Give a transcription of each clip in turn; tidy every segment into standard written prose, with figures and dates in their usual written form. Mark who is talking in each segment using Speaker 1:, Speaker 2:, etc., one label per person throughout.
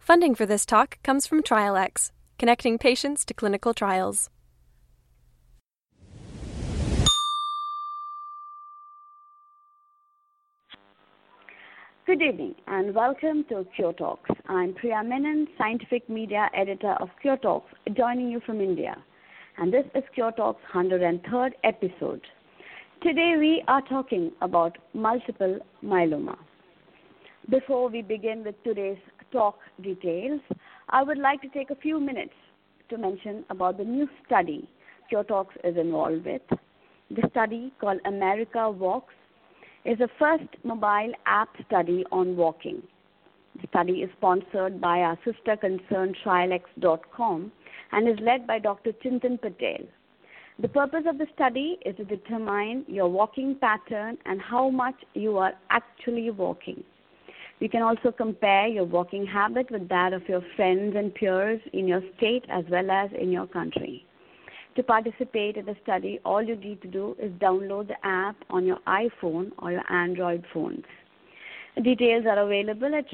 Speaker 1: Funding for this talk comes from TrialX, connecting patients to clinical trials.
Speaker 2: Good evening and welcome to Cure Talks. I'm Priya Menon, Scientific Media Editor of Cure Talks, joining you from India. And this is Cure Talks' 103rd episode. Today we are talking about multiple myeloma. Before we begin with today's talk details, I would like to take a few minutes to mention about the new study Cure Talks is involved with. The study, called America Walks, is the first mobile app study on walking. The study is sponsored by our sister concern TrialX.com and is led by Dr. Chintan Patel. The purpose of the study is to determine your walking pattern and how much you are actually walking. You can also compare your walking habit with that of your friends and peers in your state as well as in your country. To participate in the study, all you need to do is download the app on your iPhone or your Android phones. The details are available at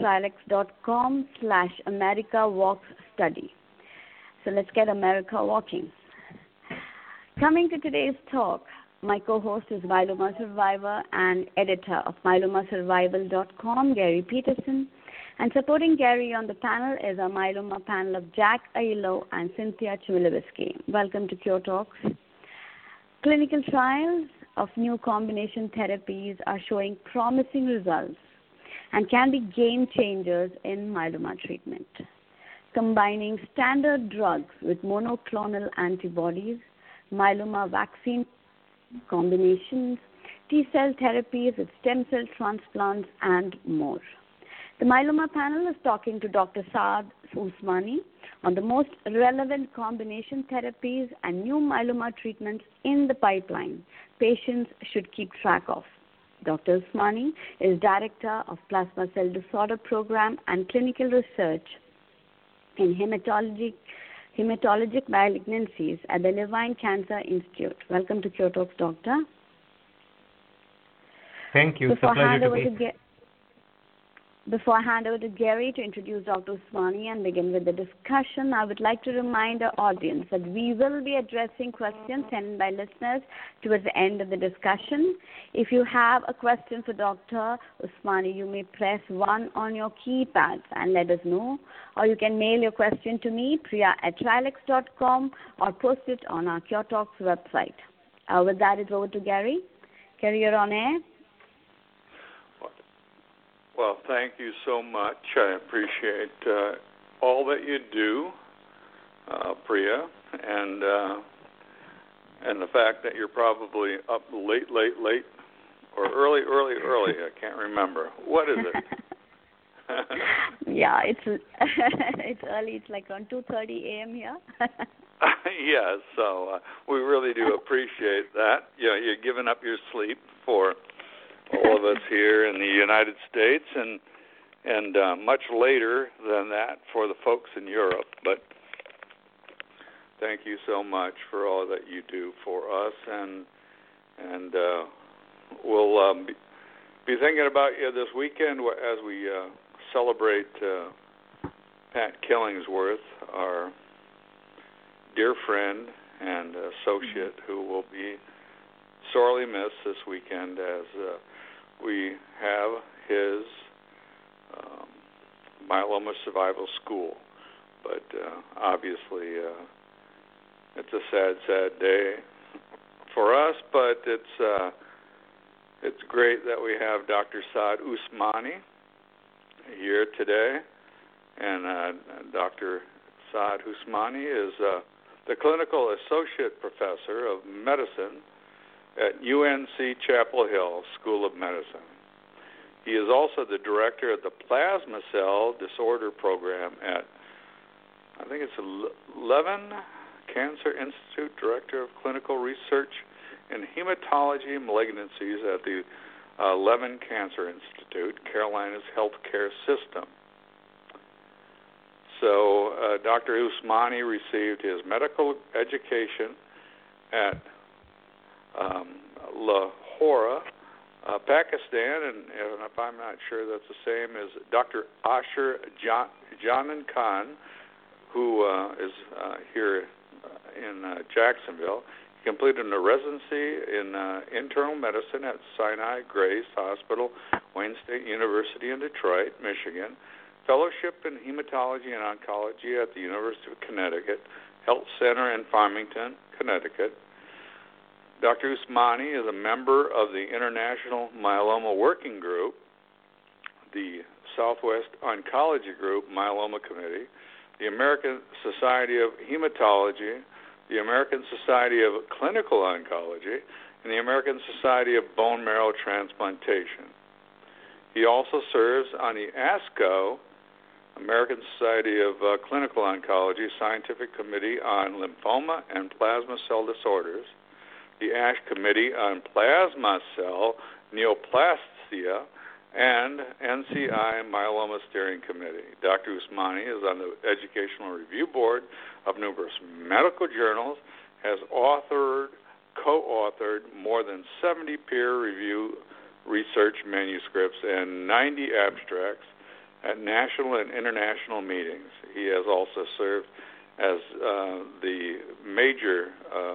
Speaker 2: TrialX.com/AmericaWalksStudy. So let's get America walking. Coming to today's talk, my co-host is myeloma survivor and editor of myelomasurvival.com, Gary Peterson. And supporting Gary on the panel is our myeloma panel of Jack Aiello and Cynthia Chmielewski. Welcome to Cure Talks. Clinical trials of new combination therapies are showing promising results and can be game changers in myeloma treatment. Combining standard drugs with monoclonal antibodies, myeloma vaccine combinations, T-cell therapies with stem cell transplants, and more. The myeloma panel is talking to Dr. Saad Usmani on the most relevant combination therapies and new myeloma treatments in the pipeline patients should keep track of. Dr. Usmani is Director of Plasma Cell Disorder Program and Clinical Research in Hematologic Malignancies at the Levine Cancer Institute. Welcome to Cure Talks, Doctor.
Speaker 3: Thank you. It's a pleasure to be.
Speaker 2: Before I hand over to Gary to introduce Dr. Usmani and begin with the discussion, I would like to remind our audience that we will be addressing questions sent by listeners towards the end of the discussion. If you have a question for Dr. Usmani, you may press 1 on your keypads and let us know, or you can mail your question to me, priya@trialx.com, or post it on our Cure Talks website. With that, it's over to Gary. Gary, you're on air.
Speaker 4: Well, thank you so much. I appreciate all that you do, Priya, and the fact that you're probably up late, or early. I can't remember. What is it?
Speaker 2: Yeah, it's early. It's like around 2:30 a.m. here.
Speaker 4: Yes, so we really do appreciate that. You're giving up your sleep for all of us here in the United States, and much later than that for the folks in Europe. But thank you so much for all that you do for us, and we'll be thinking about you this weekend as we celebrate Pat Killingsworth, our dear friend and associate, who will be sorely missed this weekend as we have his myeloma survival school. But obviously it's a sad day for us, but it's great that we have Dr. Saad Usmani here today. And Dr. Saad Usmani is the Clinical Associate Professor of Medicine at UNC Chapel Hill School of Medicine. He is also the director of the Plasma Cell Disorder Program at, I think it's Levin Cancer Institute, Director of Clinical Research in Hematology Malignancies at the Levin Cancer Institute, Carolina's healthcare system. So Dr. Usmani received his medical education at La Jolla Pakistan, and if I'm not sure that's the same, is Dr. Asher Janan Khan, who is here in Jacksonville. He completed a residency in internal medicine at Sinai Grace Hospital, Wayne State University in Detroit, Michigan, fellowship in hematology and oncology at the University of Connecticut Health Center in Farmington, Connecticut. Dr. Usmani is a member of the International Myeloma Working Group, the Southwest Oncology Group Myeloma Committee, the American Society of Hematology, the American Society of Clinical Oncology, and the American Society of Bone Marrow Transplantation. He also serves on the ASCO, American Society of Clinical Oncology Scientific Committee on Lymphoma and Plasma Cell Disorders, the ASH Committee on Plasma Cell Neoplasia, and NCI Myeloma Steering Committee. Dr. Usmani is on the Educational Review Board of numerous medical journals, has co-authored more than 70 peer-reviewed research manuscripts and 90 abstracts at national and international meetings. He has also served as the major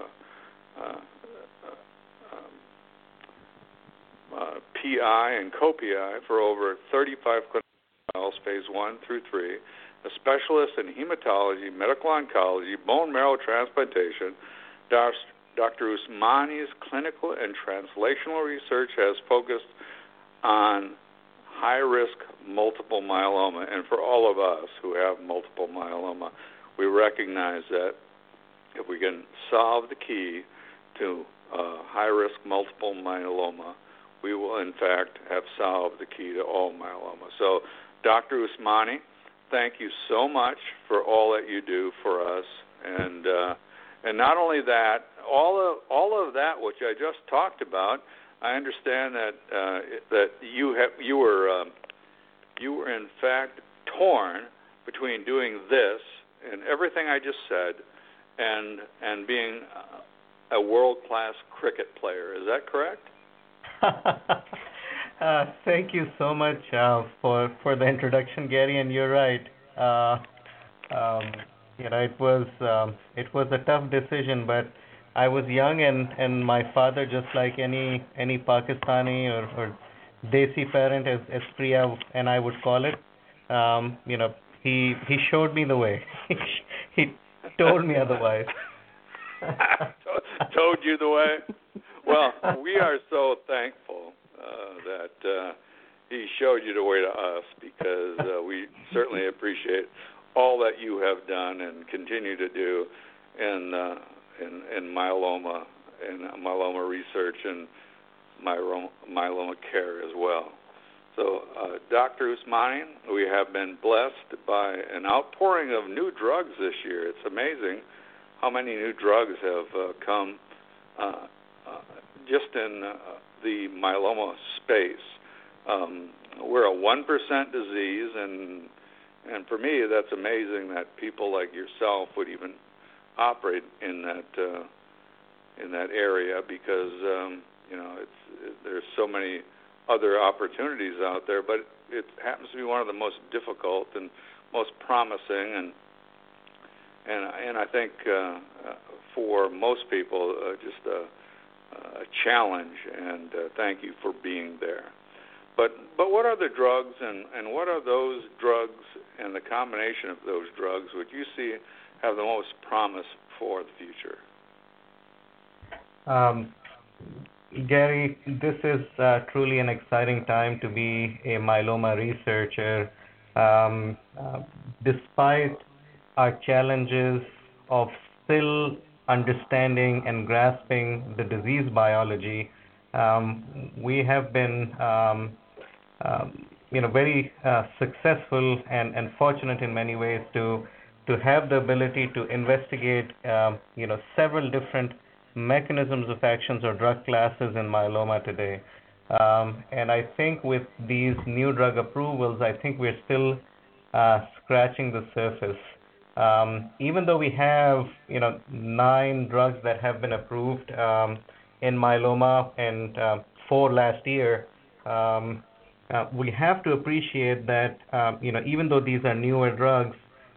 Speaker 4: PI and co-PI for over 35 clinical trials, phase 1 through 3, a specialist in hematology, medical oncology, bone marrow transplantation. Dr. Usmani's clinical and translational research has focused on high-risk multiple myeloma, and for all of us who have multiple myeloma, we recognize that if we can solve the key to high-risk multiple myeloma, we will, in fact, have solved the key to all myeloma. So, Dr. Usmani, thank you so much for all that you do for us, and not only that, all of that which I just talked about. I understand that you were in fact torn between doing this and everything I just said, and being a world-class cricket player. Is that correct?
Speaker 3: Thank you so much for the introduction, Gary. And you're right. It was a tough decision, but I was young, and my father, just like any Pakistani or Desi parent, as Priya and I would call it, he showed me the way. He told me otherwise.
Speaker 4: Told you the way? Well, we are so thankful that he showed you the way to us, because we certainly appreciate all that you have done and continue to do in myeloma and myeloma research and myeloma care as well. So, Dr. Usmani, we have been blessed by an outpouring of new drugs this year. It's amazing how many new drugs have come just in the myeloma space. We're a 1% disease, and for me, that's amazing that people like yourself would even operate in that area, because there's so many other opportunities out there, but it happens to be one of the most difficult and most promising, and I think for most people just a challenge. And thank you for being there. But what are the drugs, and what are those drugs and the combination of those drugs would you see have the most promise for the future?
Speaker 3: Gary, this is truly an exciting time to be a myeloma researcher. Despite our challenges of still understanding and grasping the disease biology, we have been very successful and fortunate in many ways to have the ability to investigate several different mechanisms of actions or drug classes in myeloma today. And I think with these new drug approvals, I think we're still scratching the surface. Even though we have 9 drugs that have been approved in myeloma, and 4 last year, we have to appreciate that even though these are newer drugs,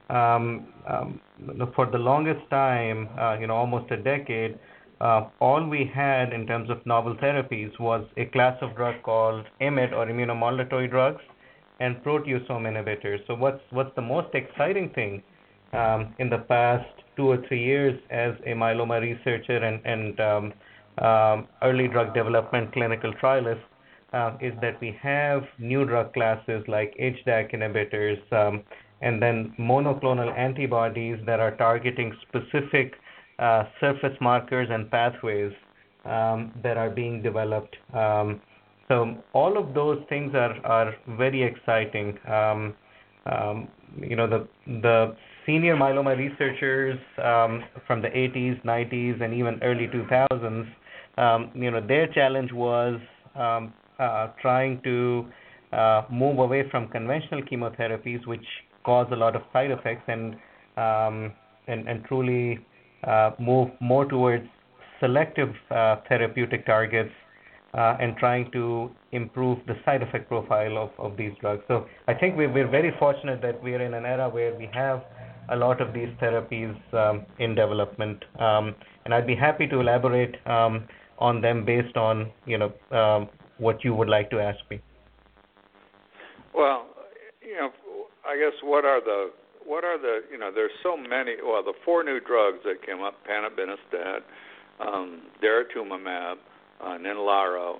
Speaker 3: for the longest time, almost a decade, all we had in terms of novel therapies was a class of drug called IMiD or immunomodulatory drugs and proteasome inhibitors. So what's the most exciting thing in the past 2 or 3 years as a myeloma researcher and early drug development clinical trialist is that we have new drug classes like HDAC inhibitors and then monoclonal antibodies that are targeting specific surface markers and pathways that are being developed. So all of those things are very exciting. The senior myeloma researchers from the 80s, 90s, and even early 2000s, their challenge was trying to move away from conventional chemotherapies, which cause a lot of side effects, and truly move more towards selective therapeutic targets and trying to improve the side effect profile of these drugs. So I think we're very fortunate that we're in an era where we have a lot of these therapies in development, and I'd be happy to elaborate on them based on what you would like to ask me.
Speaker 4: Well, I guess what are the there's so many. Well, the 4 new drugs that came up: panobinostat, daratumumab, Ninlaro.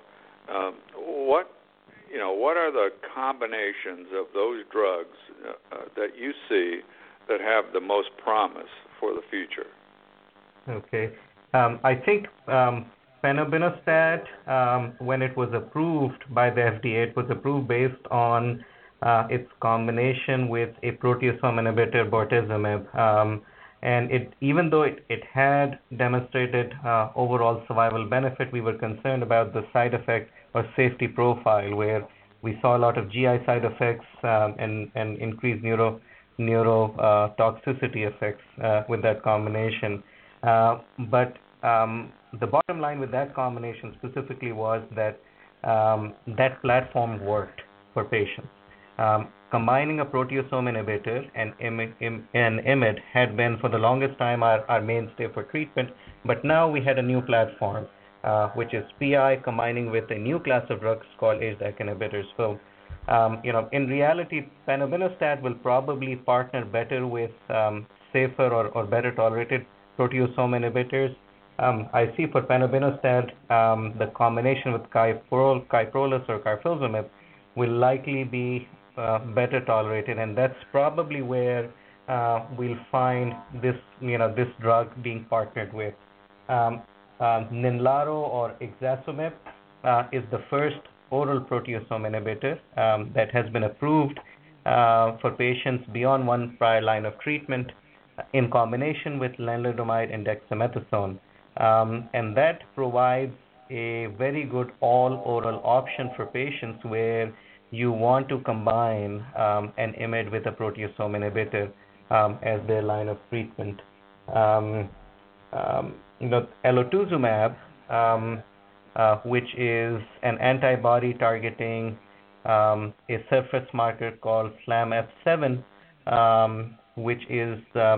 Speaker 4: What are the combinations of those drugs that you see that have the most promise for the future?
Speaker 3: Okay, I think panobinostat, when it was approved by the FDA, it was approved based on its combination with a proteasome inhibitor, bortezomib. And even though it had demonstrated overall survival benefit, we were concerned about the side effect or safety profile, where we saw a lot of GI side effects and increased neurotoxicity effects with that combination. But the bottom line with that combination specifically was that that platform worked for patients. Combining a proteasome inhibitor and IMiD had been for the longest time our mainstay for treatment, but now we had a new platform, which is PI combining with a new class of drugs called HDAC inhibitors. So, in reality, panobinostat will probably partner better with safer or better tolerated proteasome inhibitors. I see for panobinostat, the combination with Kyprolis or carfilzomib will likely be better tolerated, and that's probably where we'll find this drug being partnered with. Ninlaro or ixazomib is the first oral proteasome inhibitor that has been approved for patients beyond 1 prior line of treatment in combination with lenalidomide and dexamethasone, and that provides a very good all-oral option for patients where you want to combine an IMiD with a proteasome inhibitor as their line of treatment. Elotuzumab, which is an antibody targeting a surface marker called SLAMF7, which is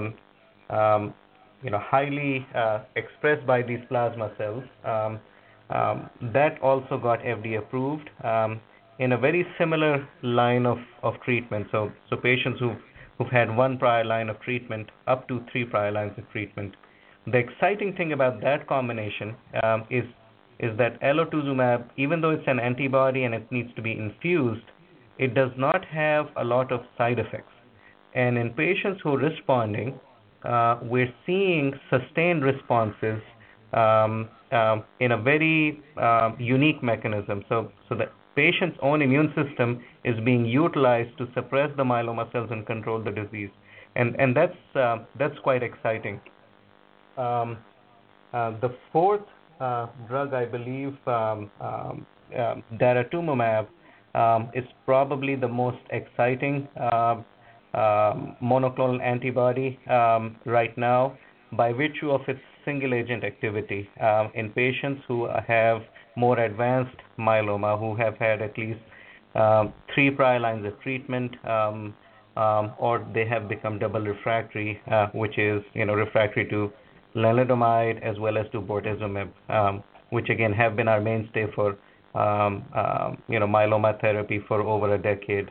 Speaker 3: highly expressed by these plasma cells. That also got FDA approved in a very similar line of treatment. So patients who've had 1 prior line of treatment up to 3 prior lines of treatment. The exciting thing about that combination is that elotuzumab, even though it's an antibody and it needs to be infused, it does not have a lot of side effects. And in patients who are responding, we're seeing sustained responses in a very unique mechanism. So the patient's own immune system is being utilized to suppress the myeloma cells and control the disease, and that's quite exciting. The 4th drug, I believe, daratumumab, is probably the most exciting monoclonal antibody right now by virtue of its single agent activity in patients who have more advanced myeloma who have had at least 3 prior lines of treatment, or they have become double refractory, which is refractory to lenalidomide as well as to bortezomib, which again have been our mainstay for myeloma therapy for over a decade.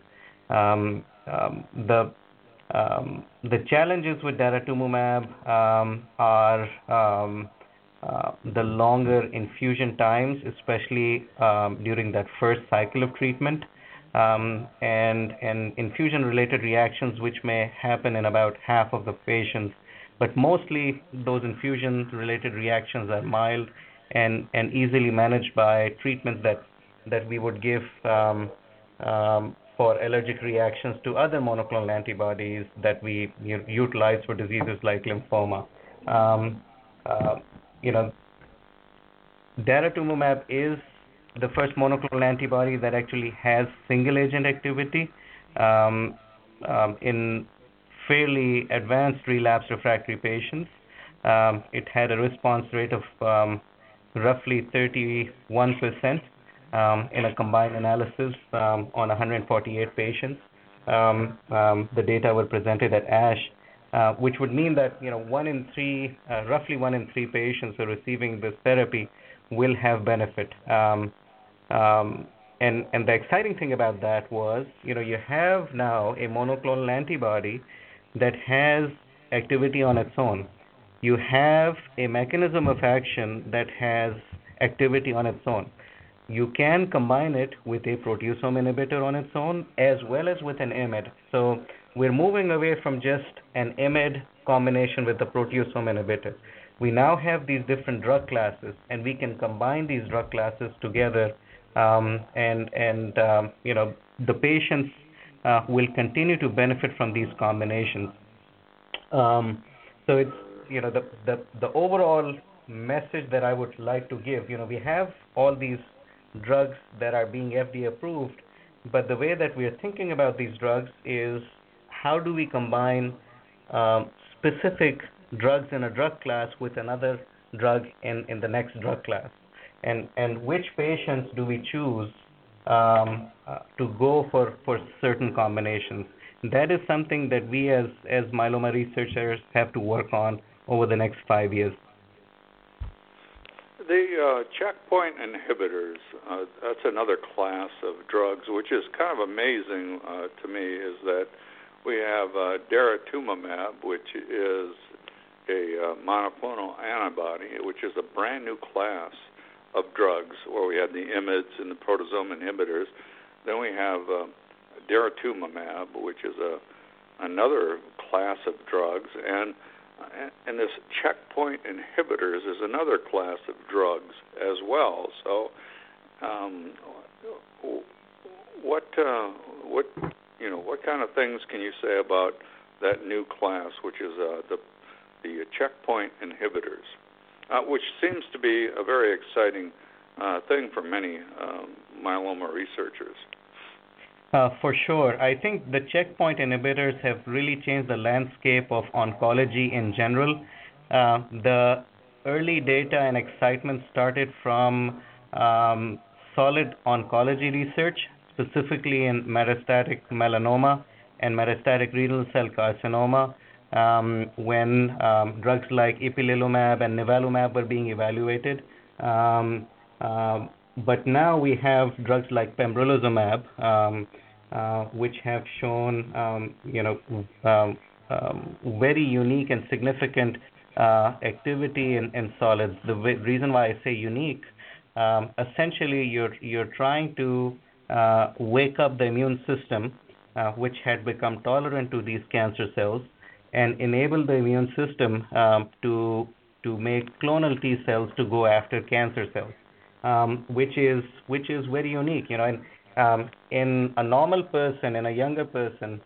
Speaker 3: The challenges with daratumumab are the longer infusion times, especially during that first cycle of treatment, and infusion-related reactions, which may happen in about half of the patients. But mostly those infusion-related reactions are mild and easily managed by treatments that we would give for allergic reactions to other monoclonal antibodies that we utilize for diseases like lymphoma. Daratumumab is the first monoclonal antibody that actually has single-agent activity in fairly advanced relapsed refractory patients. It had a response rate of roughly 31% in a combined analysis on 148 patients. The data were presented at ASH, which would mean that roughly 1 in 3 patients who are receiving this therapy will have benefit. And the exciting thing about that was, you have now a monoclonal antibody that has activity on its own. You have a mechanism of action that has activity on its own. You can combine it with a proteasome inhibitor on its own as well as with an IMiD. So we're moving away from just an IMiD combination with the proteasome inhibitor. We now have these different drug classes, and we can combine these drug classes together, the patients will continue to benefit from these combinations. So it's the overall message that I would like to give. We have all these drugs that are being FDA approved, but the way that we are thinking about these drugs is how do we combine specific drugs in a drug class with another drug in the next drug class, and which patients do we choose to go for certain combinations. That is something that we as myeloma researchers have to work on over the next 5 years.
Speaker 4: The checkpoint inhibitors, that's another class of drugs, which is kind of amazing to me, is that we have daratumumab, which is a monoclonal antibody, which is a brand new class of drugs, where we have the IMiDs and the proteasome inhibitors. Then we have daratumumab, which is another class of drugs, and this checkpoint inhibitors is another class of drugs as well. So, what kind of things can you say about that new class, which is the checkpoint inhibitors, which seems to be a very exciting thing for many myeloma researchers?
Speaker 3: For sure. I think the checkpoint inhibitors have really changed the landscape of oncology in general. The early data and excitement started from solid oncology research, specifically in metastatic melanoma and metastatic renal cell carcinoma, when drugs like ipilimumab and nivolumab were being evaluated. But now we have drugs like pembrolizumab, which have shown, very unique and significant activity in solids. The reason why I say unique, essentially you're trying to wake up the immune system, which had become tolerant to these cancer cells, and enable the immune system to make clonal T cells to go after cancer cells. Which is very unique, And in a normal person, in a younger person,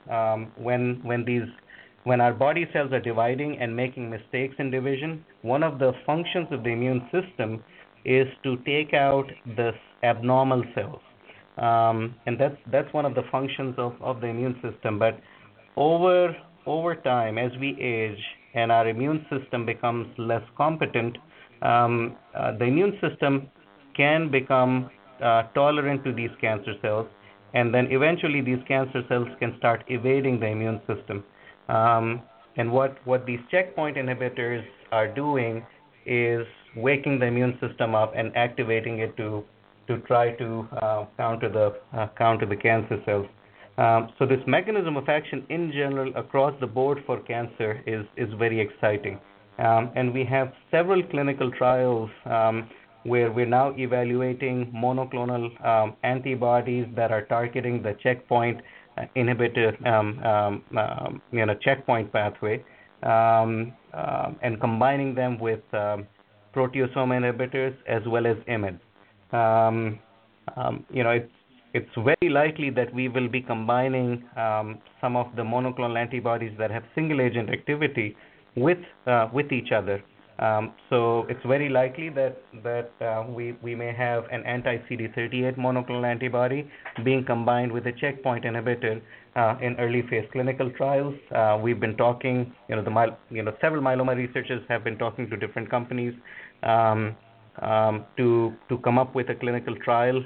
Speaker 3: when our body cells are dividing and making mistakes in division, one of the functions of the immune system is to take out the abnormal cells, and that's one of the functions of the immune system. But over time, as we age and our immune system becomes less competent, the immune system can become tolerant to these cancer cells, and then eventually these cancer cells can start evading the immune system. And what these checkpoint inhibitors are doing is waking the immune system up and activating it to try to counter the cancer cells. So this mechanism of action in general across the board for cancer is very exciting. And we have several clinical trials where we're now evaluating monoclonal antibodies that are targeting the checkpoint inhibitor, checkpoint pathway, and combining them with proteasome inhibitors as well as IMiDs. It's very likely that we will be combining some of the monoclonal antibodies that have single agent activity with each other. So it's very likely that we may have an anti-CD38 monoclonal antibody being combined with a checkpoint inhibitor in early phase clinical trials. We've been talking, several myeloma researchers have been talking to different companies to come up with a clinical trial,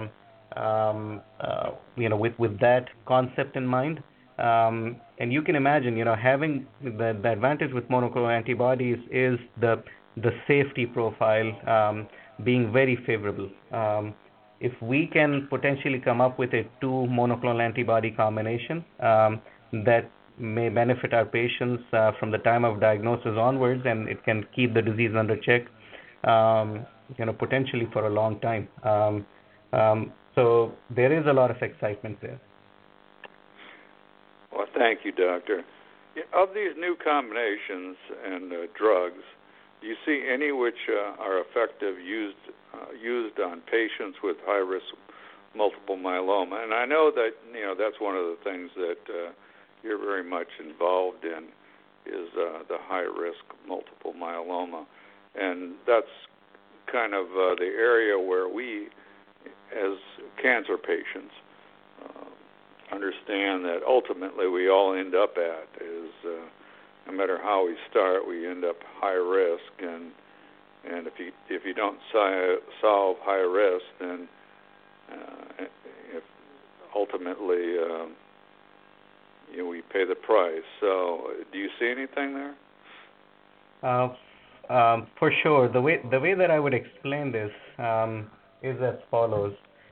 Speaker 3: with that concept in mind. And you can imagine, having the advantage with monoclonal antibodies is the safety profile being very favorable. If we can potentially come up with a 2 monoclonal antibody combination that may benefit our patients from the time of diagnosis onwards, and it can keep the disease under check, potentially for a long time. So there is a lot of excitement there.
Speaker 4: Well, thank you, Doctor. Of these new combinations and drugs, do you see any which are effective used on patients with high-risk multiple myeloma? And I know that that's one of the things that you're very much involved in is the high-risk multiple myeloma, and that's kind of the area where we, as cancer patients, understand that ultimately we all end up at is no matter how we start, we end up high risk, and if you don't solve high risk, then if ultimately we pay the price. So, do you see anything there?
Speaker 3: For sure. The way that I would explain this is as follows.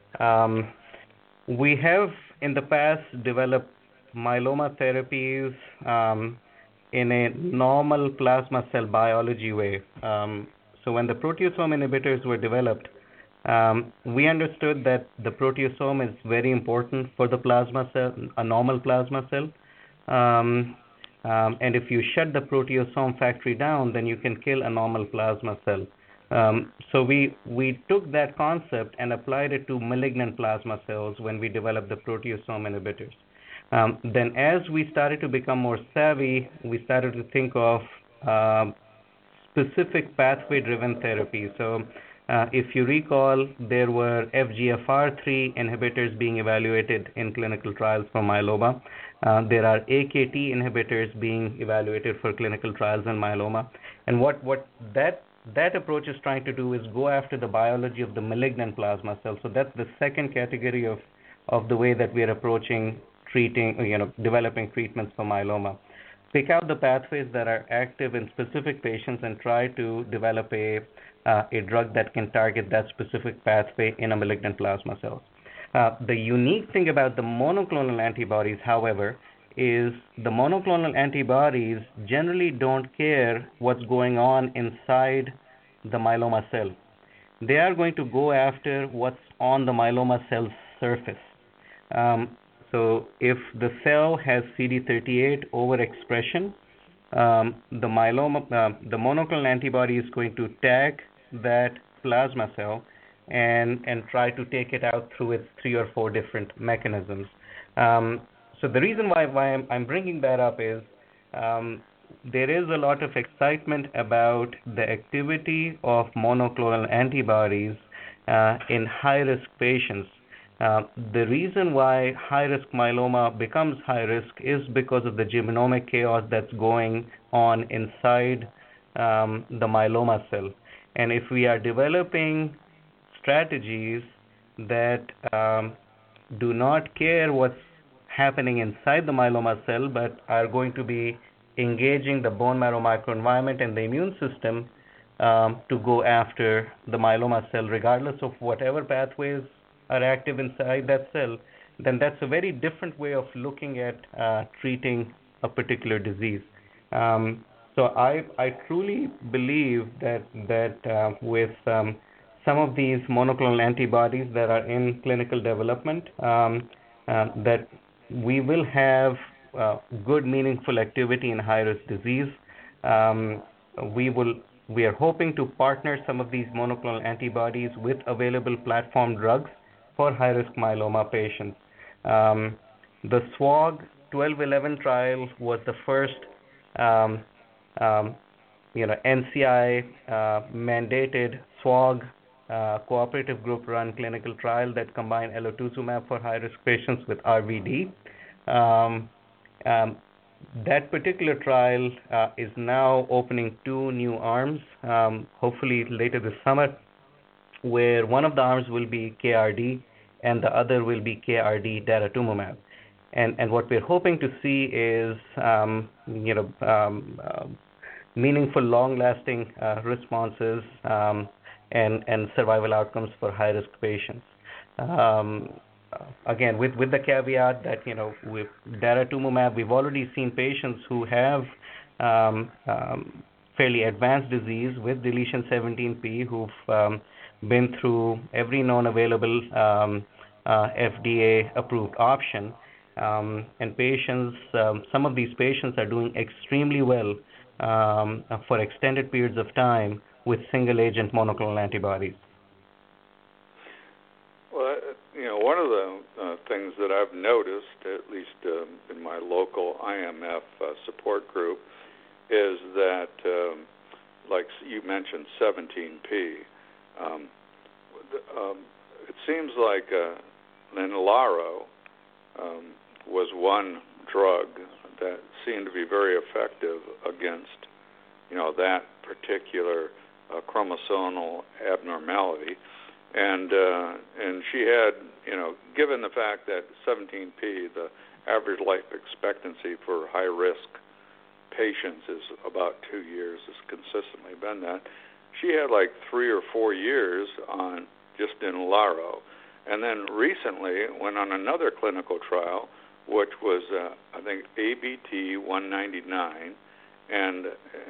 Speaker 3: We have in the past developed myeloma therapies in a normal plasma cell biology way. So when the proteasome inhibitors were developed, we understood that the proteasome is very important for the plasma cell, a normal plasma cell. And if you shut the proteasome factory down, then you can kill a normal plasma cell. So we took that concept and applied it to malignant plasma cells when we developed the proteasome inhibitors. Then as we started to become more savvy, we started to think of specific pathway-driven therapy. So if you recall, there were FGFR3 inhibitors being evaluated in clinical trials for myeloma. There are AKT inhibitors being evaluated for clinical trials in myeloma. And what that approach is trying to do is go after the biology of the malignant plasma cell. So that's the second category of the way that we are approaching developing treatments for myeloma. Pick out the pathways that are active in specific patients and try to develop a drug that can target that specific pathway in a malignant plasma cell. The unique thing about the monoclonal antibodies, however, is the monoclonal antibodies generally don't care what's going on inside the myeloma cell. They are going to go after what's on the myeloma cell's surface. So if the cell has CD38 overexpression, the monoclonal antibody is going to tag that plasma cell and try to take it out through its 3 or 4 different mechanisms. So the reason why I'm bringing that up is there is a lot of excitement about the activity of monoclonal antibodies in high-risk patients. The reason why high-risk myeloma becomes high-risk is because of the genomic chaos that's going on inside the myeloma cell. And if we are developing strategies that do not care what's happening inside the myeloma cell, but are going to be engaging the bone marrow microenvironment and the immune system to go after the myeloma cell, regardless of whatever pathways are active inside that cell. Then that's a very different way of looking at treating a particular disease. So I truly believe that with some of these monoclonal antibodies that are in clinical development, that we will have good, meaningful activity in high-risk disease. We are hoping to partner some of these monoclonal antibodies with available platform drugs for high-risk myeloma patients. The SWOG 1211 trial was the first NCI mandated SWOG cooperative group run clinical trial that combined elotuzumab for high-risk patients with RVD. That particular trial is now opening 2 new arms, hopefully later this summer, where one of the arms will be KRD and the other will be KRD daratumumab. And what we're hoping to see is meaningful, long-lasting responses and survival outcomes for high-risk patients. Again, with the caveat that with daratumumab, we've already seen patients who have fairly advanced disease with deletion 17p who've been through every known available FDA-approved option, and patients. Some of these patients are doing extremely well for extended periods of time with single-agent monoclonal antibodies.
Speaker 4: Well, one of the things that I've noticed, at least in my local IMF support group, is that, like you mentioned, 17p. It seems like Ninlaro was one drug that seemed to be very effective against, that particular chromosomal abnormality, and she had, given the fact that 17p, the average life expectancy for high risk patients is about 2 years, has consistently been that. She had like 3 or 4 years on just Ninlaro, and then recently went on another clinical trial, which was I think ABT 199, and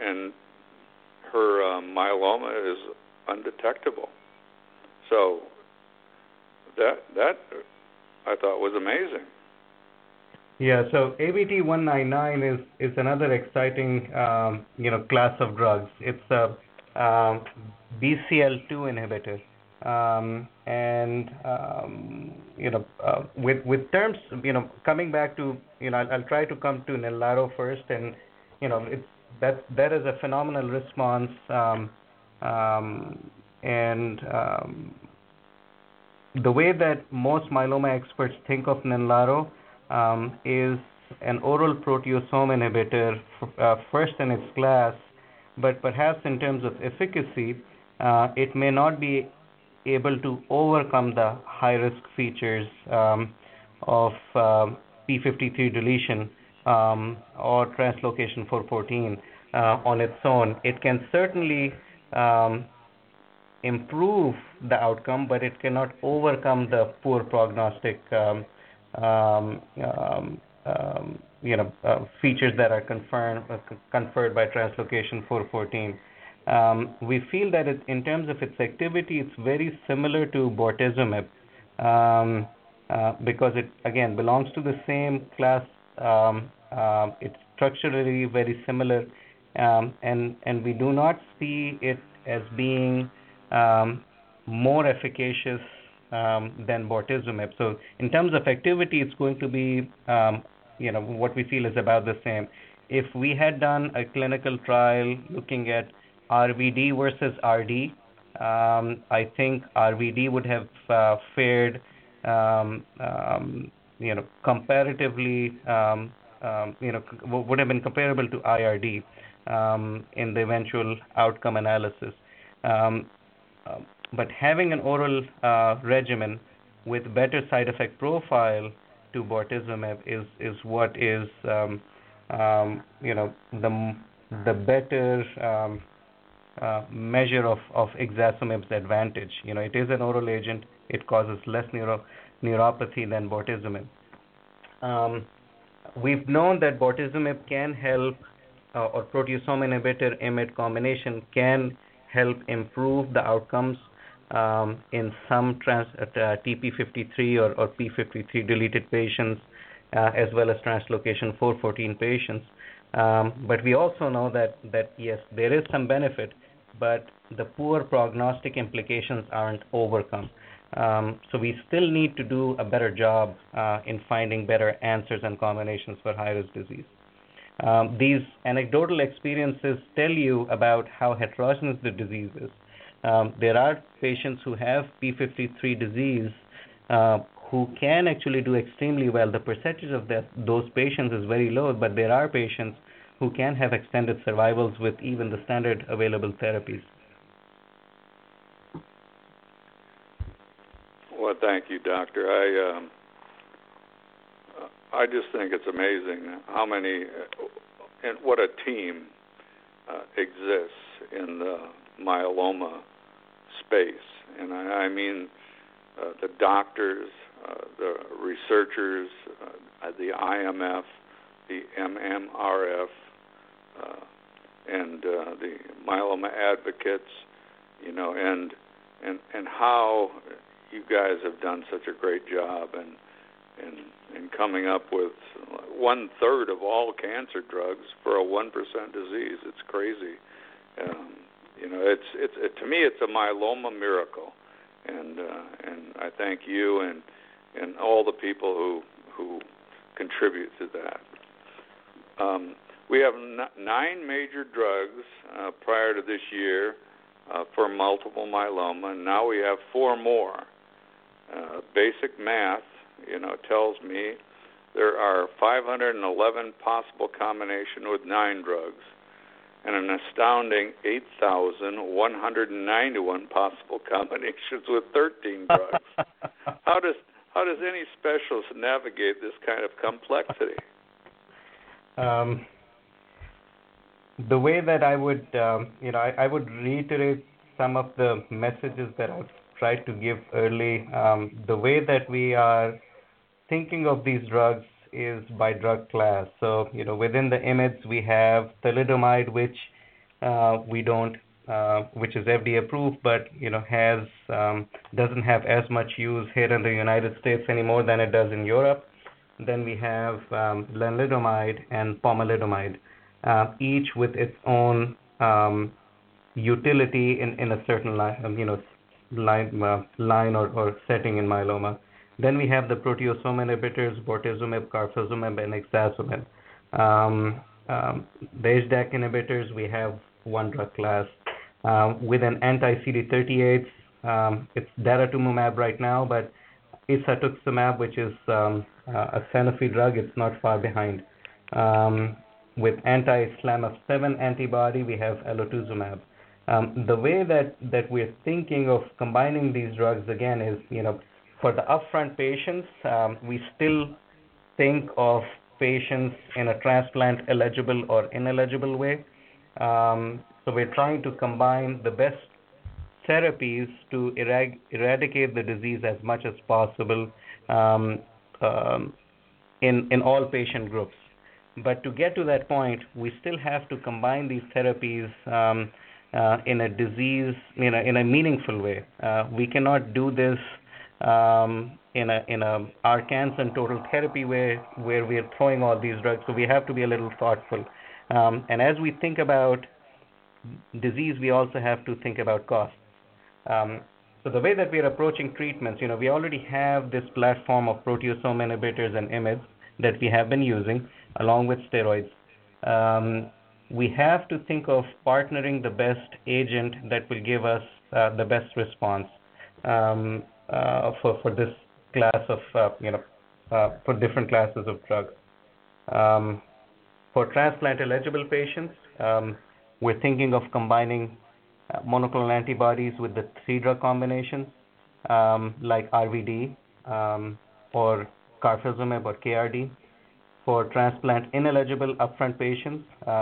Speaker 4: her myeloma is undetectable. So that I thought was amazing.
Speaker 3: Yeah, so ABT 199 is another exciting class of drugs. It's a BCL2 inhibitor. With terms, coming back to, I'll try to come to Ninlaro first, and that is a phenomenal response, and the way that most myeloma experts think of Ninlaro is an oral proteasome inhibitor, first in its class, but perhaps in terms of efficacy, it may not be able to overcome the high-risk features of p53 deletion or translocation 414 on its own. It can certainly improve the outcome, but it cannot overcome the poor prognostic features that are conferred by translocation 414. We feel that in terms of its activity, it's very similar to bortezomib because it, again, belongs to the same class. It's structurally very similar, and we do not see it as being more efficacious than bortezomib. So in terms of activity, it's going to be, what we feel is about the same. If we had done a clinical trial looking at RVD versus RD, I think RVD would have fared, comparatively, would have been comparable to IRD in the eventual outcome analysis. but having an oral regimen with better side effect profile to bortezomib is what is the better measure of ixazomib's advantage. It is an oral agent. It causes less neuropathy than bortezomib. We've known that bortezomib can help, or proteasome inhibitor IMiD combination can help improve the outcomes in some TP53 or P53 deleted patients, as well as translocation 414 patients. But we also know that yes, there is some benefit, but the poor prognostic implications aren't overcome. So we still need to do a better job in finding better answers and combinations for high-risk disease. These anecdotal experiences tell you about how heterogeneous the disease is. There are patients who have P53 disease who can actually do extremely well. The percentage of those patients is very low, but there are patients who can have extended survivals with even the standard available therapies.
Speaker 4: Well, thank you, Doctor. I just think it's amazing how many and what a team exists in the myeloma space. And I mean the doctors, the researchers, the IMF, the MMRF, and the myeloma advocates, and how you guys have done such a great job in coming up with 1/3 of all cancer drugs for a 1% disease. It's crazy. It's to me it's a myeloma miracle, and I thank you and all the people who contribute to that. We have 9 major drugs prior to this year for multiple myeloma, and now we have 4 more. Basic math, tells me there are 511 possible combinations with 9 drugs, and an astounding 8,191 possible combinations with 13 drugs. How does any specialist navigate this kind of complexity?
Speaker 3: The way that I would, I would reiterate some of the messages that I've tried to give early. The way that we are thinking of these drugs is by drug class. So, within the IMiDs we have thalidomide, which we don't, which is FDA approved, but has doesn't have as much use here in the United States anymore than it does in Europe. Then we have lenalidomide and pomalidomide, each with its own utility in a certain line or setting in myeloma. Then we have the proteasome inhibitors, bortezomib, carfilzomib, and ixazomib. The HDAC inhibitors, we have one drug class. With an anti-CD38, it's daratumumab right now, but isatuximab, which is a Sanofi drug, it's not far behind. With anti-SLAMF7 antibody, we have elotuzumab. The way that we're thinking of combining these drugs again is, for the upfront patients, we still think of patients in a transplant eligible or ineligible way. So we're trying to combine the best therapies to eradicate the disease as much as possible in all patient groups. But to get to that point, we still have to combine these therapies in a disease, in a meaningful way. We cannot do this in a Arkansan total therapy way where we are throwing all these drugs. So we have to be a little thoughtful. And as we think about disease, we also have to think about costs. So the way that we are approaching treatments, we already have this platform of proteasome inhibitors and IMiDs that we have been using along with steroids. We have to think of partnering the best agent that will give us the best response for this class of, for different classes of drugs. For transplant eligible patients, we're thinking of combining monoclonal antibodies with the 3-drug combinations, like RVD or carfilzomib or KRD. For transplant ineligible upfront patients,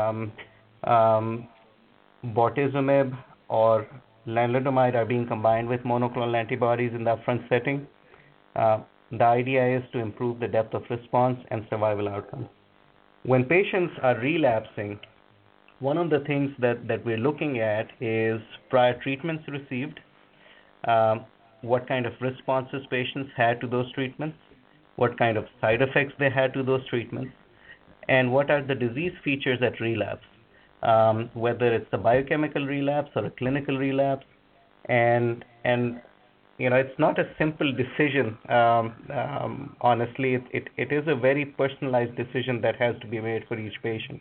Speaker 3: bortezomib or lenalidomide are being combined with monoclonal antibodies in the upfront setting. The idea is to improve the depth of response and survival outcomes. When patients are relapsing, one of the things that we're looking at is prior treatments received, what kind of responses patients had to those treatments, what kind of side effects they had to those treatments, and what are the disease features at relapse, whether it's a biochemical relapse or a clinical relapse. And it's not a simple decision. Honestly, it is a very personalized decision that has to be made for each patient.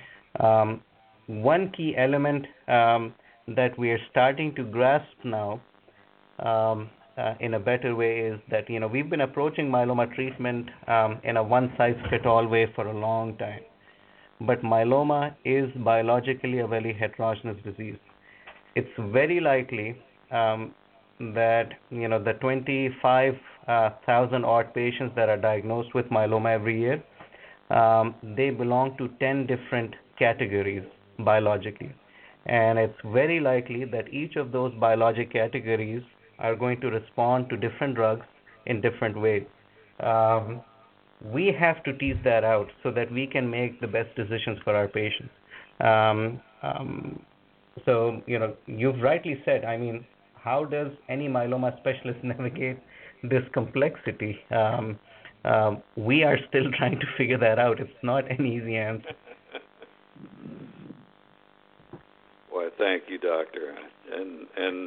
Speaker 3: One key element that we are starting to grasp now in a better way is that we've been approaching myeloma treatment in a one-size-fits-all way for a long time. But myeloma is biologically a very heterogeneous disease. It's very likely that the 25,000 odd patients that are diagnosed with myeloma every year, they belong to 10 different categories biologically, and it's very likely that each of those biologic categories are going to respond to different drugs in different ways. We have to tease that out so that we can make the best decisions for our patients. So you've rightly said, how does any myeloma specialist navigate this complexity? We are still trying to figure that out. It's not an easy answer.
Speaker 4: Well, thank you, doctor. And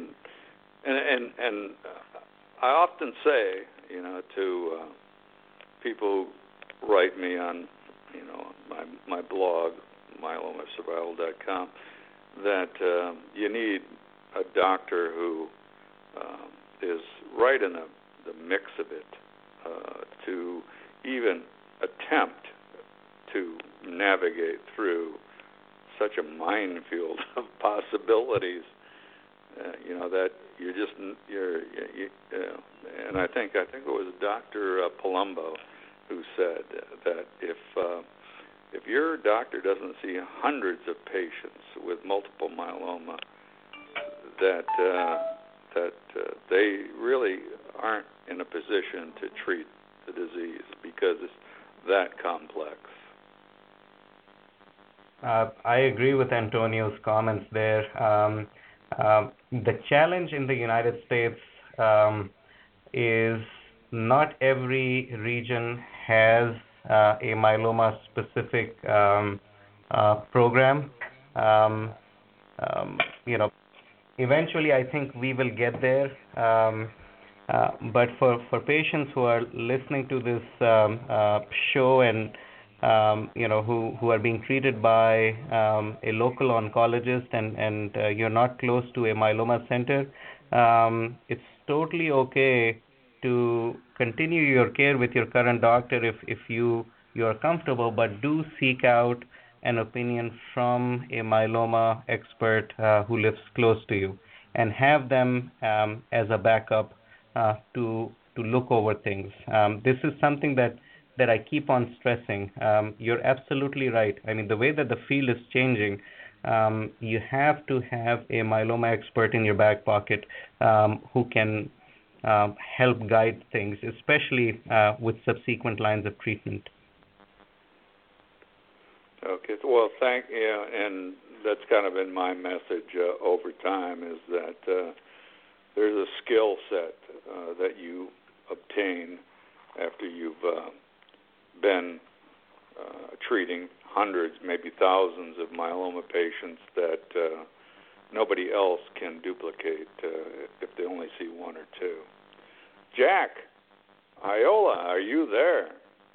Speaker 4: I often say, to people who write me on, my blog, myelomasurvival.com, that you need a doctor who is right in the mix of it to even attempt to navigate through such a minefield of possibilities. That and I think it was Dr. Palumbo who said that if your doctor doesn't see hundreds of patients with multiple myeloma, that they really aren't in a position to treat the disease because it's that complex.
Speaker 3: I agree with Antonio's comments there. The challenge in the United States is not every region has a myeloma-specific program. Eventually, I think we will get there. But for patients who are listening to this show and who are being treated by a local oncologist and you're not close to a myeloma center, it's totally okay to continue your care with your current doctor if you are comfortable, but do seek out an opinion from a myeloma expert who lives close to you, and have them as a backup to look over things. This is something that I keep on stressing. You're absolutely right. The way that the field is changing, you have to have a myeloma expert in your back pocket who can help guide things, especially with subsequent lines of treatment.
Speaker 4: Okay. Well, thank you. And that's kind of been my message over time, is that there's a skill set that you obtain after you've been treating hundreds, maybe thousands of myeloma patients that nobody else can duplicate if they only see one or two. Jack Iola, are you there?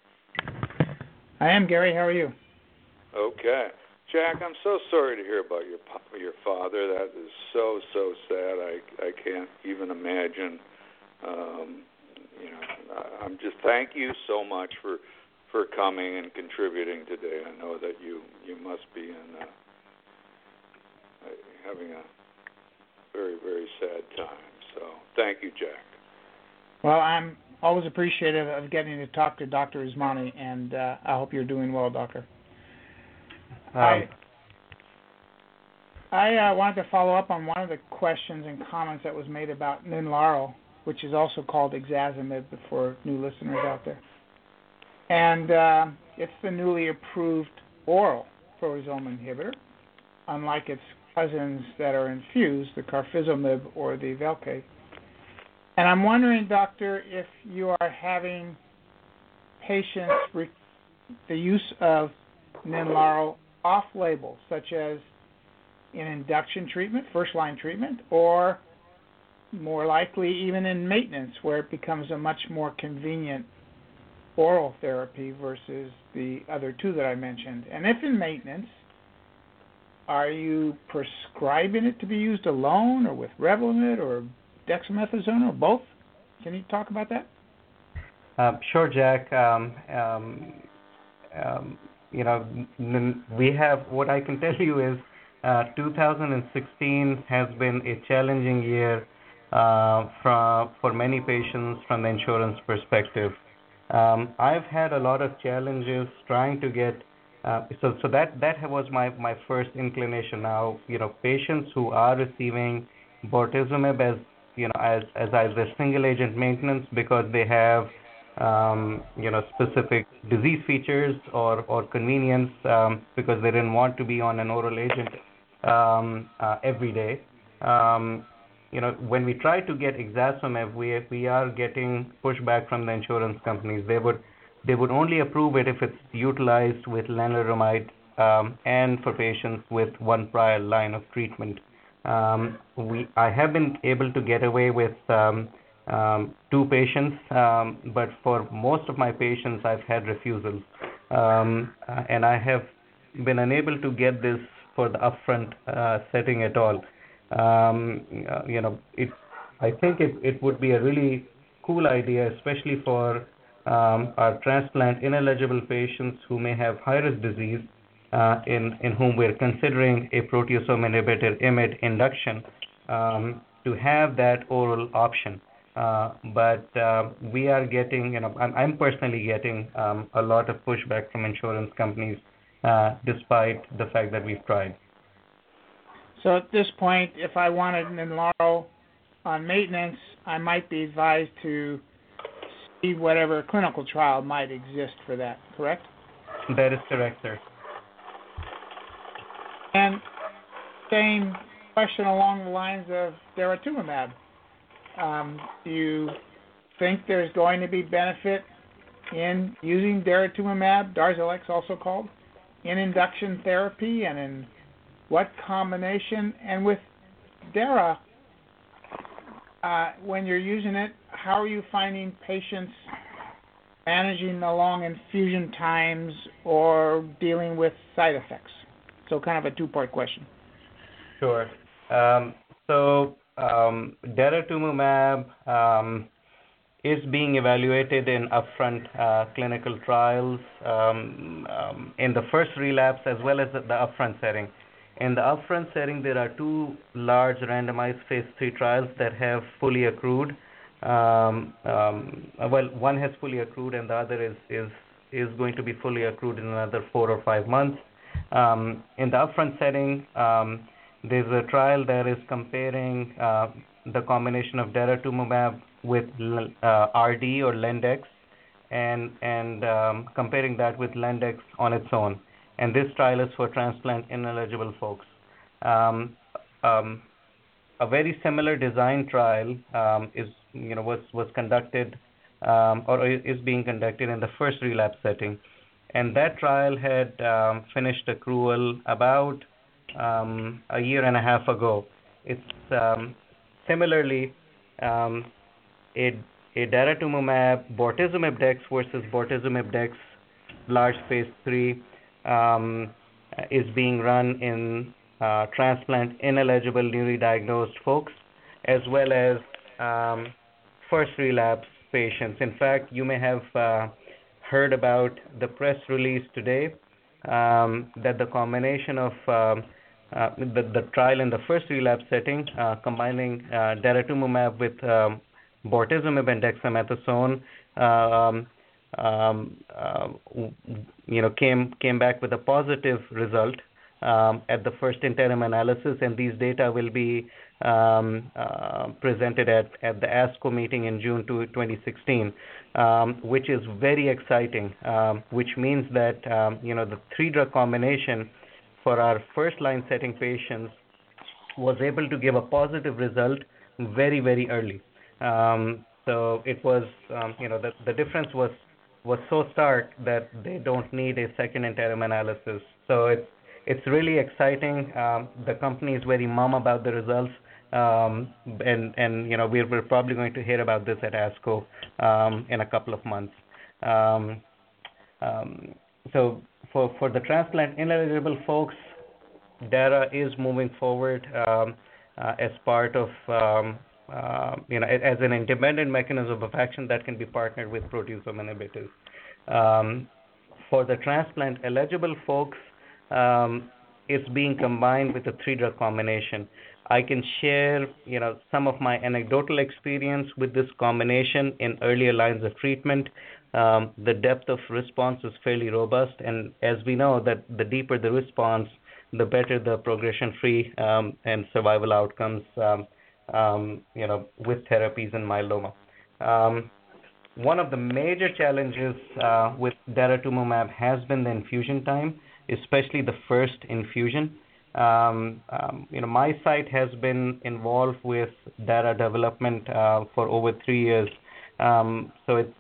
Speaker 5: I am, Gary. How are you?
Speaker 4: Okay. Jack, I'm so sorry to hear about your father. That is so sad. I can't even imagine. I'm just thank you so much for coming and contributing today. I know that you must be in having very sad time. So thank you, Jack.
Speaker 5: Well, I'm always appreciative of getting to talk to Dr. Usmani, and I hope you're doing well, Doctor. I wanted to follow up on one of the questions and comments that was made about Ninlaro, which is also called Ixazomib for new listeners out there. And it's the newly approved oral proteasome inhibitor, unlike its cousins that are infused, the Carfilzomib or the Velcade. And I'm wondering, Doctor, if you are having patients the use of Ninlaro off-label, such as in induction treatment, first-line treatment, or more likely even in maintenance, where it becomes a much more convenient oral therapy versus the other two that I mentioned. And if in maintenance, are you prescribing it to be used alone or with Revlimid or dexamethasone or both? Can you talk about that?
Speaker 3: Sure, Jack. We have, what I can tell you is 2016 has been a challenging year for many patients from the insurance perspective. I've had a lot of challenges trying to get, so that was my first inclination. Now, patients who are receiving bortezomib as either single agent maintenance because they have specific disease features or convenience because they didn't want to be on an oral agent every day. When we try to get Ixazomib, we are getting pushback from the insurance companies. They would only approve it if it's utilized with lenalidomide and for patients with one prior line of treatment. I have been able to get away with 2 patients, but for most of my patients, I've had refusals, and I have been unable to get this for the upfront setting at all. I think it would be a really cool idea, especially for our transplant ineligible patients who may have high-risk disease, in whom we're considering a proteasome inhibitor IMiD induction, to have that oral option. But we are getting, I'm personally getting a lot of pushback from insurance companies, despite the fact that we've tried.
Speaker 5: So at this point, if I wanted Ninlaro on maintenance, I might be advised to see whatever clinical trial might exist for that, correct?
Speaker 3: That is correct, sir.
Speaker 5: And same question along the lines of daratumumab. Do you think there's going to be benefit in using daratumumab, Darzalex also called, in induction therapy, and in what combination? And with Dara, when you're using it, how are you finding patients managing the long infusion times or dealing with side effects? So kind of a 2-part question.
Speaker 3: Sure. Daratumumab is being evaluated in upfront clinical trials in the first relapse as well as the upfront setting. In the upfront setting, there are 2 large randomized phase 3 trials that have fully accrued. One has fully accrued, and the other is going to be fully accrued in another 4 or 5 months. In the upfront setting, there's a trial that is comparing the combination of daratumumab with RD or Lendex, and comparing that with Lendex on its own. And this trial is for transplant ineligible folks. A very similar design trial was conducted or is being conducted in the first relapse setting, and that trial had finished accrual about a year and a half ago. It's similarly a daratumumab bortezomib dex versus bortezomib dex large phase 3 is being run in transplant ineligible newly diagnosed folks as well as first relapse patients. In fact, you may have heard about the press release today that the combination of the trial in the first relapse setting, combining daratumumab with bortezomib and dexamethasone, came back with a positive result at the first interim analysis, and these data will be presented at the ASCO meeting in June 2016, which is very exciting, which means that the three-drug combination for our first-line setting patients was able to give a positive result very, very early. So it was, the difference was so stark that they don't need a second interim analysis. So it's really exciting. The company is very mum about the results, and we're probably going to hear about this at ASCO in a couple of months. So for the transplant ineligible folks, Dara is moving forward as part of as an independent mechanism of action that can be partnered with proteasome inhibitors. For the transplant eligible folks, it's being combined with a three-drug combination. I can share, some of my anecdotal experience with this combination in earlier lines of treatment. The depth of response is fairly robust, and as we know, that the deeper the response, the better the progression-free and survival outcomes, with therapies in myeloma. One of the major challenges with daratumumab has been the infusion time, especially the first infusion. My site has been involved with Dara development for over 3 years. So it's,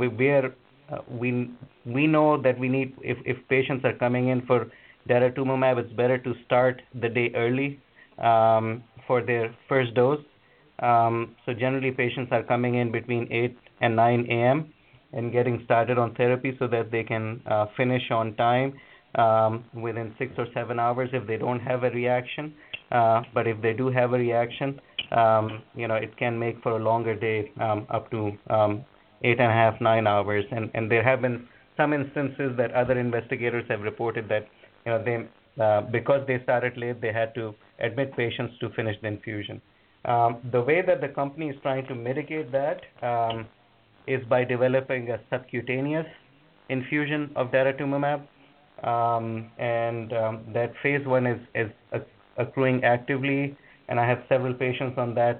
Speaker 3: we know that we need, if patients are coming in for daratumumab, it's better to start the day early for their first dose. So generally patients are coming in between 8 and 9 a.m. and getting started on therapy so that they can finish on time within 6 or 7 hours if they don't have a reaction. But if they do have a reaction, it can make for a longer day, up to 8.5, 9 hours. And there have been some instances that other investigators have reported that, they because they started late, they had to admit patients to finish the infusion. The way that the company is trying to mitigate that is by developing a subcutaneous infusion of daratumumab, and that phase 1 is accruing actively, and I have several patients on that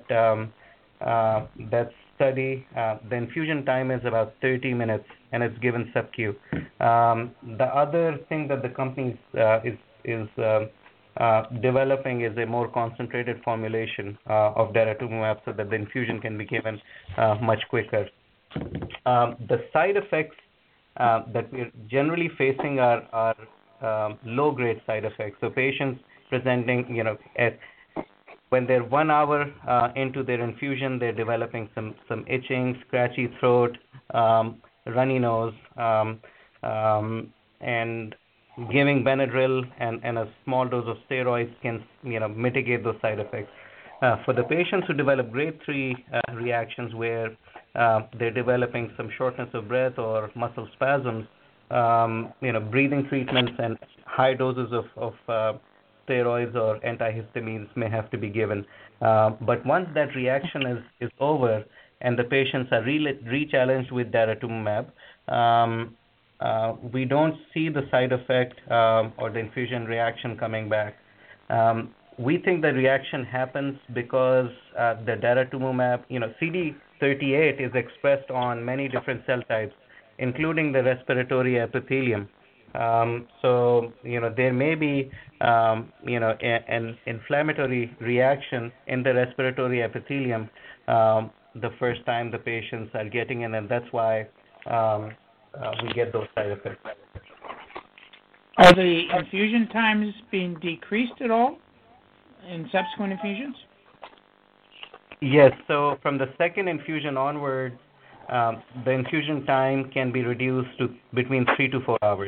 Speaker 3: study. The infusion time is about 30 minutes, and it's given sub-Q. The other thing that the company is developing is a more concentrated formulation of daratumumab so that the infusion can be given much quicker. The side effects that we're generally facing are low-grade side effects. So patients presenting, when they're 1 hour into their infusion, they're developing some itching, scratchy throat, runny nose, and giving Benadryl and a small dose of steroids can, mitigate those side effects. For the patients who develop grade 3 reactions where they're developing some shortness of breath or muscle spasms, breathing treatments and high doses of steroids or antihistamines may have to be given. But once that reaction is over and the patients are re-challenged with daratumumab, we don't see the side effect or the infusion reaction coming back. We think the reaction happens because the daratumumab, CD38 is expressed on many different cell types, including the respiratory epithelium. So, there may be, an inflammatory reaction in the respiratory epithelium the first time the patients are getting in, and that's why we get those side effects.
Speaker 5: Are the infusion times being decreased at all in subsequent infusions?
Speaker 3: Yes. So from the second infusion onward, the infusion time can be reduced to between 3 to 4 hours.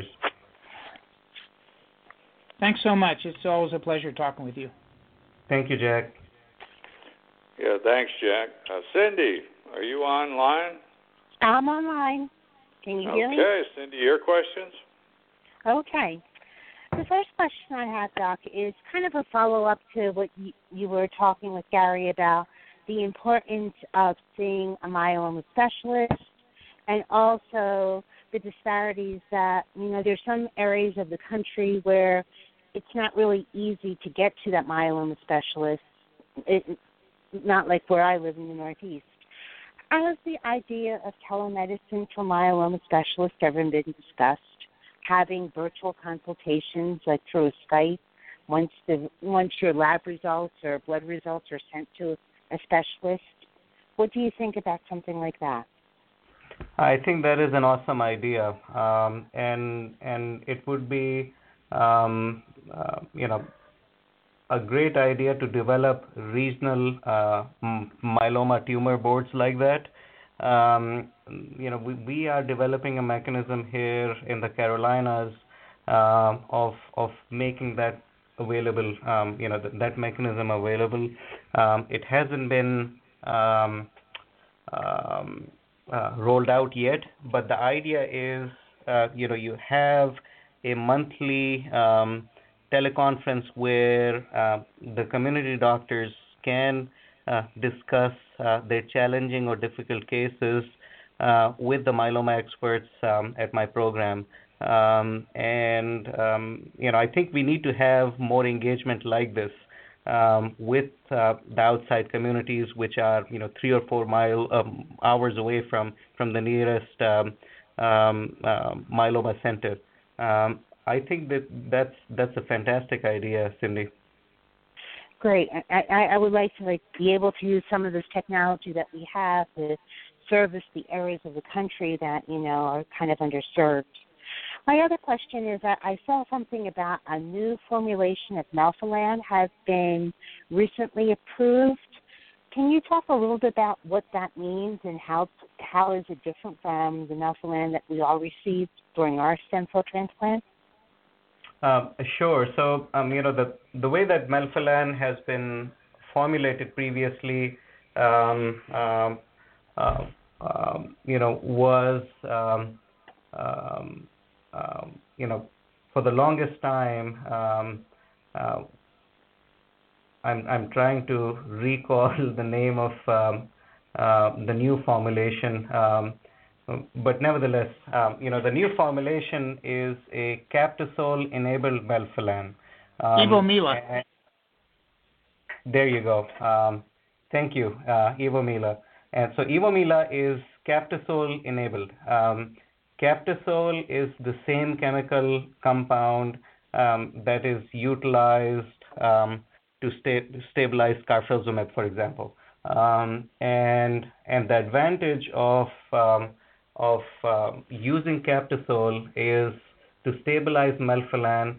Speaker 5: Thanks so much. It's always a pleasure talking with you.
Speaker 3: Thank you, Jack.
Speaker 4: Yeah, thanks, Jack. Cindy, are you online?
Speaker 6: I'm online. Can you hear me?
Speaker 4: Okay, Cindy, your questions?
Speaker 6: Okay. The first question I have, Doc, is kind of a follow-up to what you were talking with Gary about, the importance of seeing a myeloma specialist, and also the disparities that, there's some areas of the country where it's not really easy to get to that myeloma specialist, not like where I live in the Northeast. Has the idea of telemedicine for myeloma specialists ever been discussed? Having virtual consultations like through a Skype once your lab results or blood results are sent to a specialist? What do you think about something like that?
Speaker 3: I think that is an awesome idea, and it would be a great idea to develop regional myeloma tumor boards like that. We are developing a mechanism here in the Carolinas of making that available. That mechanism available. It hasn't been rolled out yet, but the idea is, you have a monthly teleconference where the community doctors can discuss their challenging or difficult cases with the myeloma experts at my program. I think we need to have more engagement like this with the outside communities, which are 3 or 4 hours away from the nearest myeloma center. I think that's a fantastic idea, Cindy.
Speaker 6: Great. I would like to be able to use some of this technology that we have to service the areas of the country that are kind of underserved. My other question is that I saw something about a new formulation of Melphalan has been recently approved. Can you talk a little bit about what that means and how is it different from the Melphalan that we all received during our stem cell transplant?
Speaker 3: Sure. So, the way that Melphalan has been formulated previously, was for the longest time. I'm trying to recall the name of the new formulation. But nevertheless, the new formulation is a Captisol-enabled Melphalan.
Speaker 5: Evomela.
Speaker 3: There you go. Thank you, Evomela. And so Evomela is Captisol-enabled. Captisol is the same chemical compound that is utilized to stabilize carfilzomib, for example. And the advantage of using Captisol is to stabilize Melphalan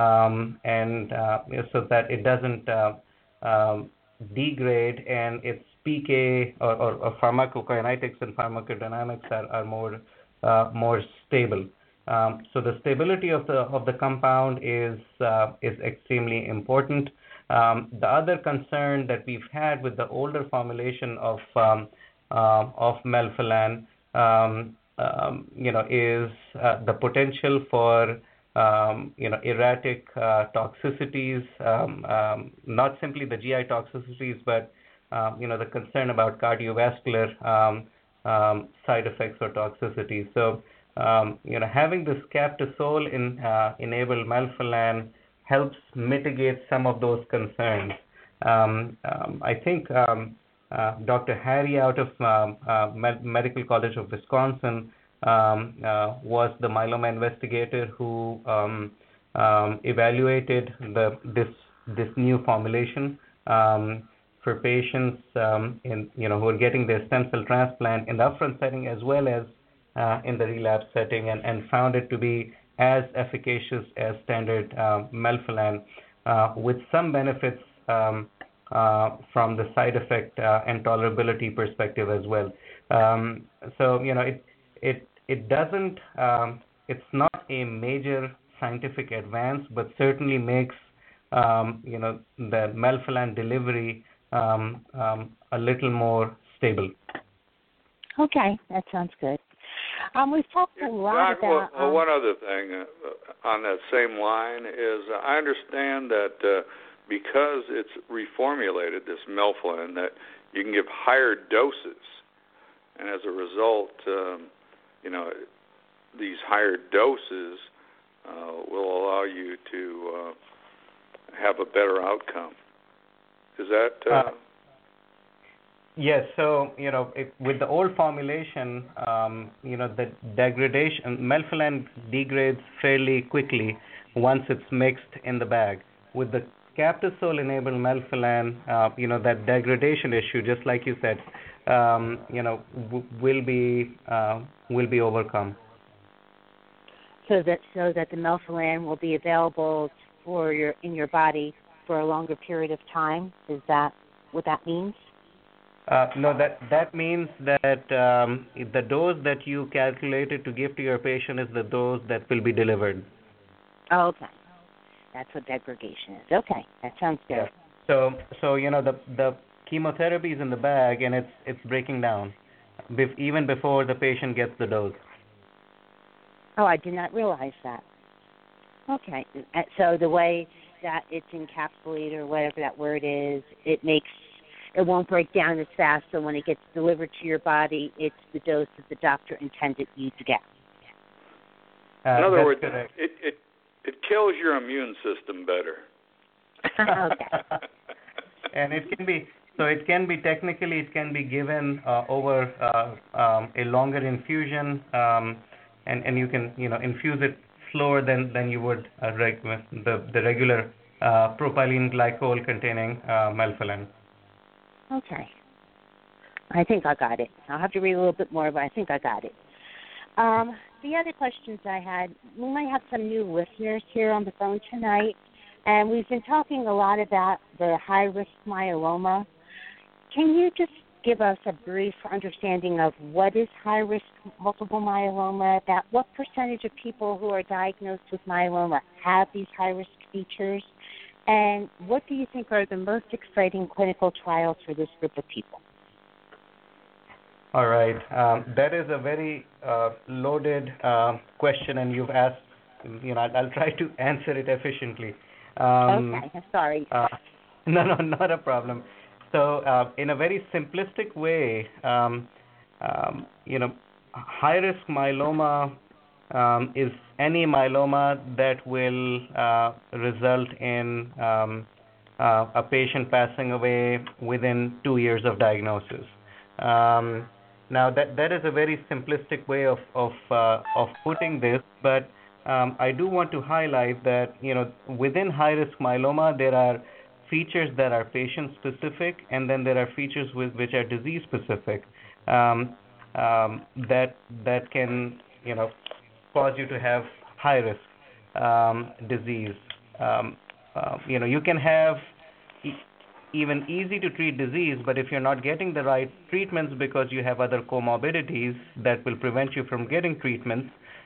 Speaker 3: so that it doesn't degrade, and its PK or pharmacokinetics and pharmacodynamics are more stable. So the stability of the compound is extremely important. The other concern that we've had with the older formulation of Melphalan, is the potential for erratic toxicities, not simply the GI toxicities, but the concern about cardiovascular side effects or toxicities. So having this Captisol enabled Melphalan helps mitigate some of those concerns. I think Dr. Harry out of Medical College of Wisconsin was the myeloma investigator who evaluated this new formulation for patients who are getting their stem cell transplant in the upfront setting as well as in the relapse setting, and found it to be as efficacious as standard Melphalan, with some benefits from the side effect and tolerability perspective as well. So it doesn't. It's not a major scientific advance, but certainly makes the Melphalan delivery a little more stable.
Speaker 6: Okay, that sounds good. We've talked a lot about.
Speaker 4: One other thing on that same line is I understand that because it's reformulated, this melphalan, that you can give higher doses, and as a result, these higher doses will allow you to have a better outcome. Is that?
Speaker 3: Yes. So, with the old formulation, the degradation, melphalan degrades fairly quickly once it's mixed in the bag. With the Captisol-enabled melphalan, that degradation issue, just like you said, will be overcome.
Speaker 6: So that the melphalan will be available in your body for a longer period of time. Is that what that means?
Speaker 3: No, that means that the dose that you calculated to give to your patient is the dose that will be delivered.
Speaker 6: Oh, okay. That's what degradation is. Okay, that sounds good.
Speaker 3: Yeah. So the chemotherapy is in the bag and it's breaking down even before the patient gets the dose.
Speaker 6: Oh, I did not realize that. Okay, so the way that it's encapsulated, or whatever that word is, it won't break down as fast, so when it gets delivered to your body, it's the dose that the doctor intended you to get.
Speaker 4: In other words, it kills your immune system better.
Speaker 6: Okay.
Speaker 3: And it can be given over a longer infusion, and you can infuse it slower than you would the regular propylene glycol containing melphalan.
Speaker 6: Okay. I think I got it. I'll have to read a little bit more, but I think I got it. The other questions I had, we might have some new listeners here on the phone tonight, and we've been talking a lot about the high-risk myeloma. Can you just give us a brief understanding of what is high-risk multiple myeloma, about what percentage of people who are diagnosed with myeloma have these high-risk features, and what do you think are the most exciting clinical trials for this group of people?
Speaker 3: All right. That is a very loaded question, and you've asked, I'll try to answer it efficiently.
Speaker 6: Okay, I'm sorry.
Speaker 3: No, not a problem. So, in a very simplistic way, high-risk myeloma is any myeloma that will result in a patient passing away within 2 years of diagnosis. Now, that is a very simplistic way of putting this, but I do want to highlight that within high-risk myeloma there are features that are patient-specific, and then there are features which are disease-specific that can cause you to have high-risk disease. You can have even easy-to-treat disease, but if you're not getting the right treatments because you have other comorbidities that will prevent you from getting treatments,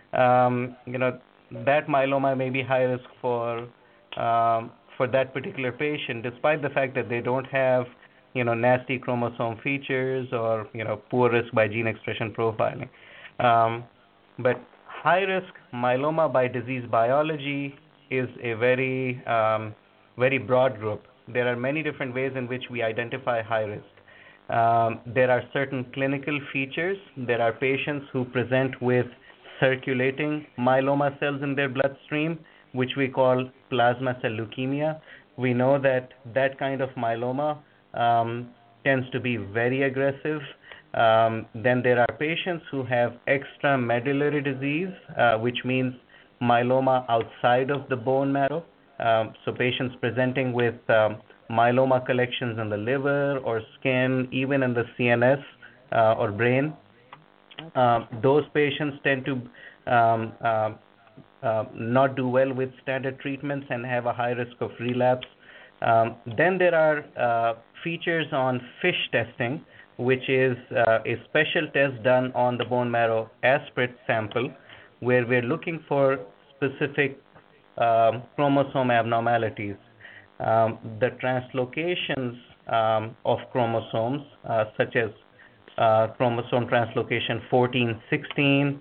Speaker 3: that myeloma may be high risk for that particular patient, despite the fact that they don't have nasty chromosome features or poor risk by gene expression profiling. But high risk myeloma by disease biology is a very very broad group. There are many different ways in which we identify high risk. There are certain clinical features. There are patients who present with circulating myeloma cells in their bloodstream, which we call plasma cell leukemia. We know that kind of myeloma tends to be very aggressive. Then there are patients who have extramedullary disease, which means myeloma outside of the bone marrow. So patients presenting with myeloma collections in the liver or skin, even in the CNS or brain. Those patients tend to not do well with standard treatments and have a high risk of relapse. Then there are features on FISH testing, which is a special test done on the bone marrow aspirate sample, where we're looking for specific chromosome abnormalities. The translocations of chromosomes, such as chromosome translocation 14, 16,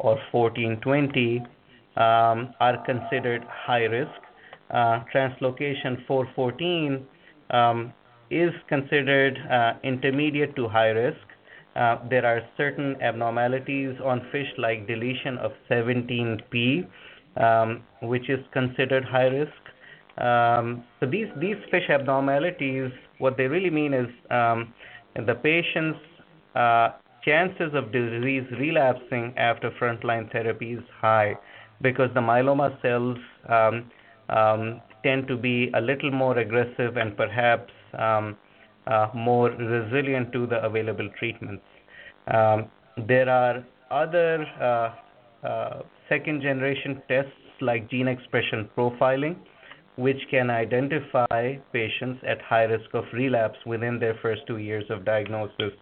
Speaker 3: or 1420 are considered high risk. Translocation 414 is considered intermediate to high risk. There are certain abnormalities on fish like deletion of 17p, which is considered high risk. So these fish abnormalities, what they really mean is the patient's chances of disease relapsing after frontline therapy is high because the myeloma cells tend to be a little more aggressive and perhaps more resilient to the available treatments. There are other second-generation tests like gene expression profiling, which can identify patients at high risk of relapse within their first 2 years of diagnosis.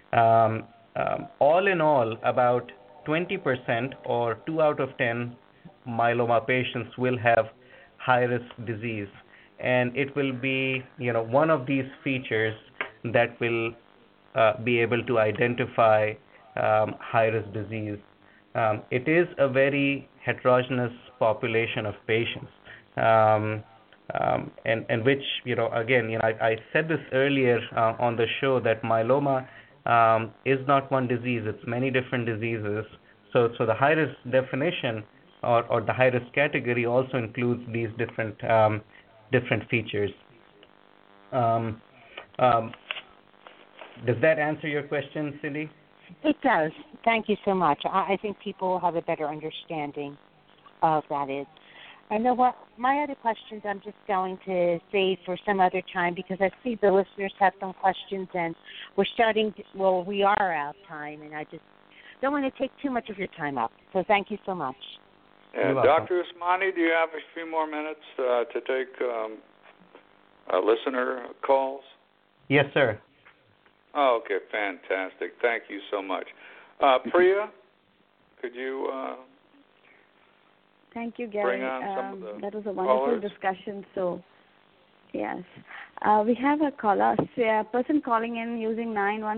Speaker 3: All in all, about 20% or 2 out of 10 myeloma patients will have high-risk disease, and it will be one of these features that will be able to identify high-risk disease. It is a very heterogeneous population of patients, and which again I said this earlier on the show that myeloma is not one disease; it's many different diseases. So the high-risk definition or the high-risk category also includes these different features. Does that answer your question, Cindy?
Speaker 6: It does. Thank you so much. I think people will have a better understanding of that. I know what my other questions I'm just going to save for some other time because I see the listeners have some questions and we are out of time, and I just don't want to take too much of your time up. So thank you so much.
Speaker 4: And Dr. Usmani, do you have a few more minutes to take listener calls?
Speaker 3: Yes, sir.
Speaker 4: Oh, okay, fantastic. Thank you so much. Priya, could you
Speaker 2: Thank you, Gary.
Speaker 4: bring on some of the
Speaker 2: that was a wonderful
Speaker 4: callers?
Speaker 2: discussion. So, yes. We have a caller, a person calling in using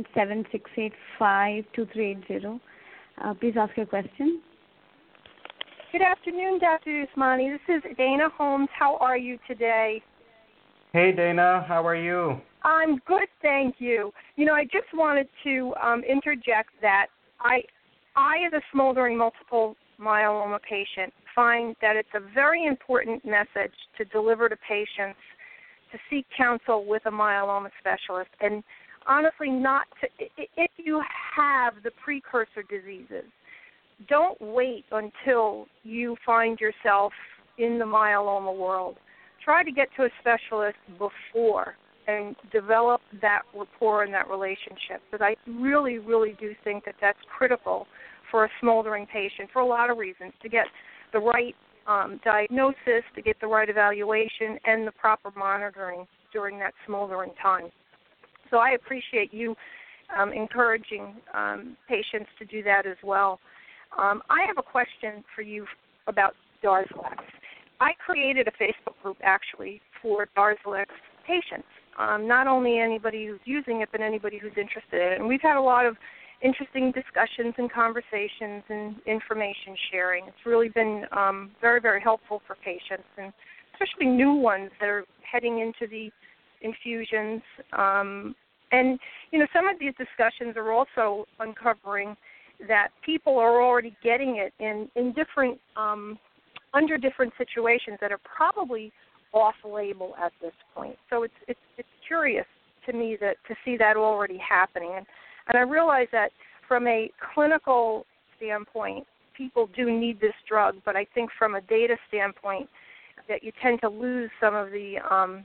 Speaker 2: 917-685-2380. Please ask your question.
Speaker 7: Good afternoon, Dr. Usmani. This is Dana Holmes. How are you today?
Speaker 3: Hey, Dana. How are you?
Speaker 7: I'm good, thank you. I just wanted to interject that I, as a smoldering multiple myeloma patient, find that it's a very important message to deliver to patients to seek counsel with a myeloma specialist. And honestly, if you have the precursor diseases, don't wait until you find yourself in the myeloma world. Try to get to a specialist before and develop that rapport and that relationship. Because I really, really do think that that's critical for a smoldering patient for a lot of reasons, to get the right diagnosis, to get the right evaluation, and the proper monitoring during that smoldering time. So I appreciate you encouraging patients to do that as well. I have a question for you about DARZALEX. I created a Facebook group, actually, for DARZALEX patients, not only anybody who's using it, but anybody who's interested in it. And we've had a lot of interesting discussions and conversations and information sharing. It's really been very, very helpful for patients, and especially new ones that are heading into the infusions. And, some of these discussions are also uncovering that people are already getting it in different under different situations that are probably off-label at this point. So it's curious to me to see that already happening. And I realize that from a clinical standpoint, people do need this drug, but I think from a data standpoint that you tend to lose some of the,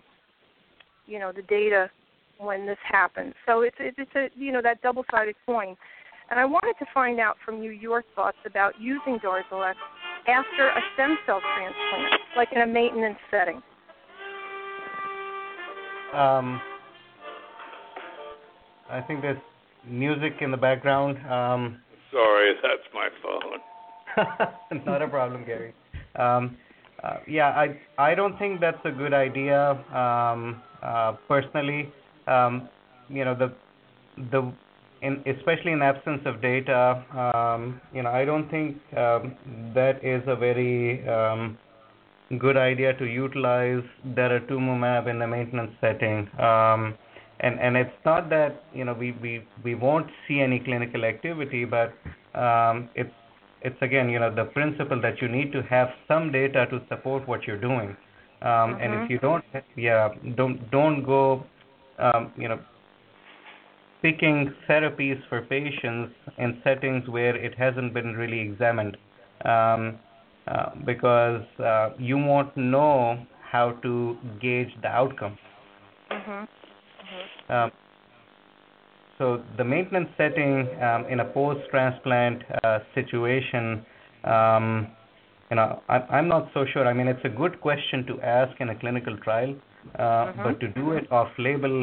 Speaker 7: the data when this happens. So it's a, that double-sided coin. And I wanted to find out from you your thoughts about using DARZALEX after a stem cell transplant, like in a maintenance setting.
Speaker 3: I think there's music in the background.
Speaker 4: Sorry, that's my phone.
Speaker 3: Not a problem, Gary. I don't think that's a good idea. Personally, the especially in absence of data, I don't think that is a very good idea to utilize daratumumab in the maintenance setting. And it's not that we won't see any clinical activity, but it's again the principle that you need to have some data to support what you're doing. And if you don't go picking therapies for patients in settings where it hasn't been really examined, because you won't know how to gauge the outcome. So the maintenance setting in a post-transplant situation, I'm not so sure. I mean, it's a good question to ask in a clinical trial, but to do it off-label,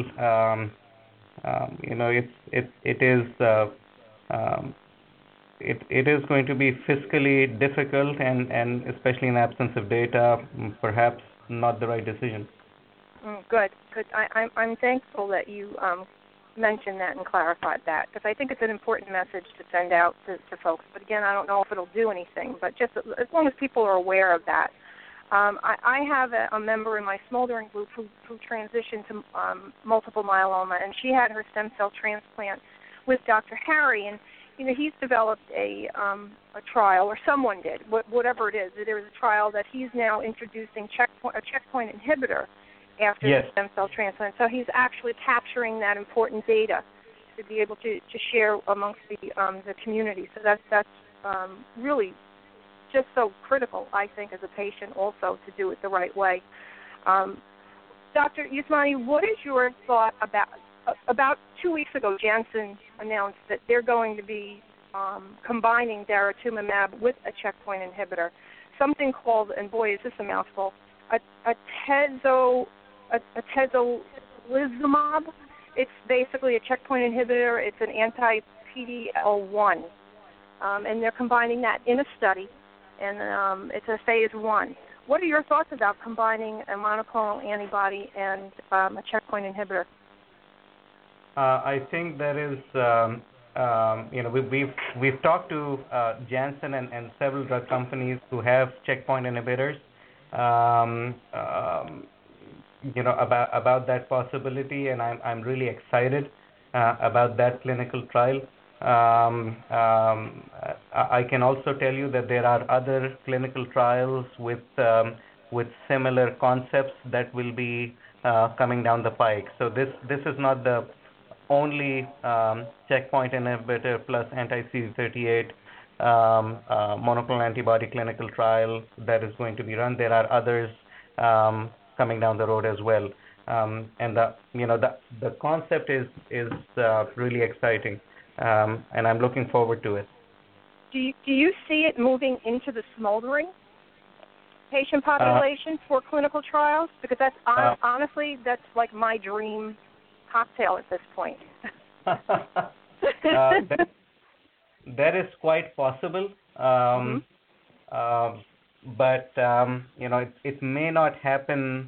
Speaker 3: it is going to be fiscally difficult, and especially in absence of data, perhaps not the right decision.
Speaker 7: Good. I'm thankful that you mentioned that and clarified that, because I think it's an important message to send out to folks. But again, I don't know if it'll do anything, but just as long as people are aware of that. I have a member in my smoldering group who transitioned to multiple myeloma, and she had her stem cell transplant with Dr. Harry, and he's developed a trial, or someone did, whatever it is. There is a trial that he's now introducing a checkpoint inhibitor after the stem cell transplant. So he's actually capturing that important data to be able to share amongst the community. So that's really just so critical, I think, as a patient also to do it the right way. Dr. Usmani, what is your thought about 2 weeks ago, Janssen announced that they're going to be combining daratumumab with a checkpoint inhibitor, something called, and boy, is this a mouthful, atezolizumab. It's basically a checkpoint inhibitor. It's an anti-PD-L1, and they're combining that in a study, and it's a phase 1. What are your thoughts about combining a monoclonal antibody and a checkpoint inhibitor?
Speaker 3: I think that is, we've talked to Janssen and several drug companies who have checkpoint inhibitors, about that possibility, and I'm really excited about that clinical trial. I can also tell you that there are other clinical trials with similar concepts that will be coming down the pike. So this is not the only checkpoint inhibitor plus anti-CD38 monoclonal antibody clinical trial that is going to be run. There are others coming down the road as well, and the concept is really exciting, and I'm looking forward to it.
Speaker 7: Do you see it moving into the smoldering patient population for clinical trials? Because that's honestly, that's like my dream cocktail at this point.
Speaker 3: That is quite possible, but it may not happen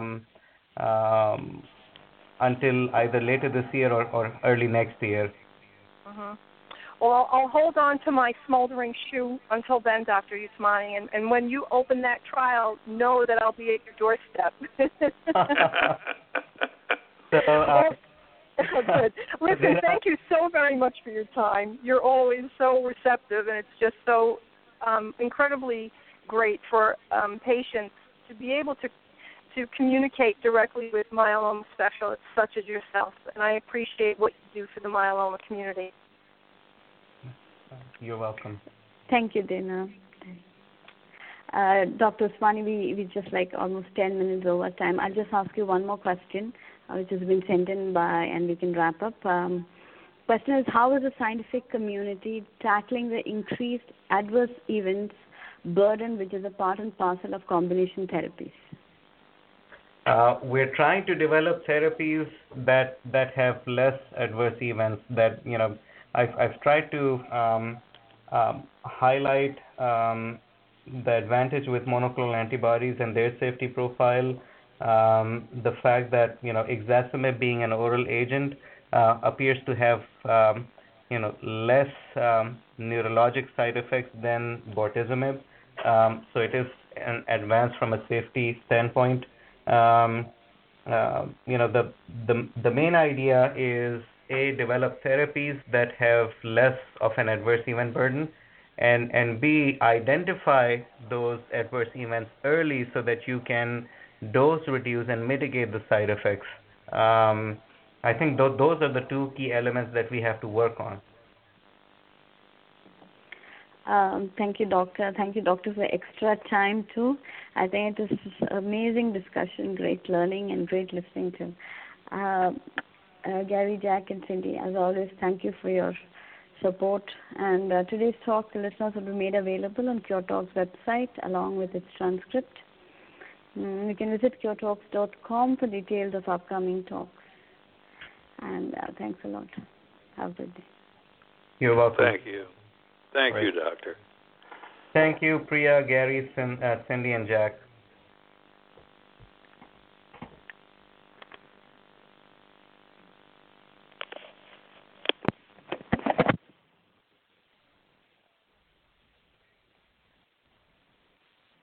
Speaker 3: until either later this year or early next year.
Speaker 7: Well, I'll hold on to my smoldering shoe until then, Dr. Usmani, and when you open that trial, know that I'll be at your doorstep. Good. Listen, thank you so very much for your time. You're always so receptive, and it's just so incredibly great for patients to be able to communicate directly with myeloma specialists such as yourself, and I appreciate what you do for the myeloma community.
Speaker 3: You're welcome.
Speaker 2: Thank you, Dana. Dr. Usmani, we just like almost 10 minutes over time. I'll just ask you one more question, which has been sent in and we can wrap up. Question is, how is the scientific community tackling the increased adverse events burden, which is a part and parcel of combination therapies?
Speaker 3: We're trying to develop therapies that have less adverse events. That I've tried to highlight the advantage with monoclonal antibodies and their safety profile. The fact that ixazomib being an oral agent appears to have less neurologic side effects than bortezomib. So it is an advance from a safety standpoint. The main idea is develop therapies that have less of an adverse event burden, and B, identify those adverse events early so that you can dose reduce and mitigate the side effects. I think those are the two key elements that we have to work on.
Speaker 2: Thank you, Doctor. Thank you, Doctor, for extra time too. I think it was amazing discussion, great learning, and great listening to. Gary, Jack, and Cindy, as always, thank you for your support. And today's talk, the listeners will be made available on Cure Talks website along with its transcript. You can visit curetalks.com for details of upcoming talks. And thanks a lot. Have a good day.
Speaker 3: You're welcome.
Speaker 4: Thank you. Thank you, Doctor.
Speaker 3: Thank you, Priya, Gary, Cindy, and Jack.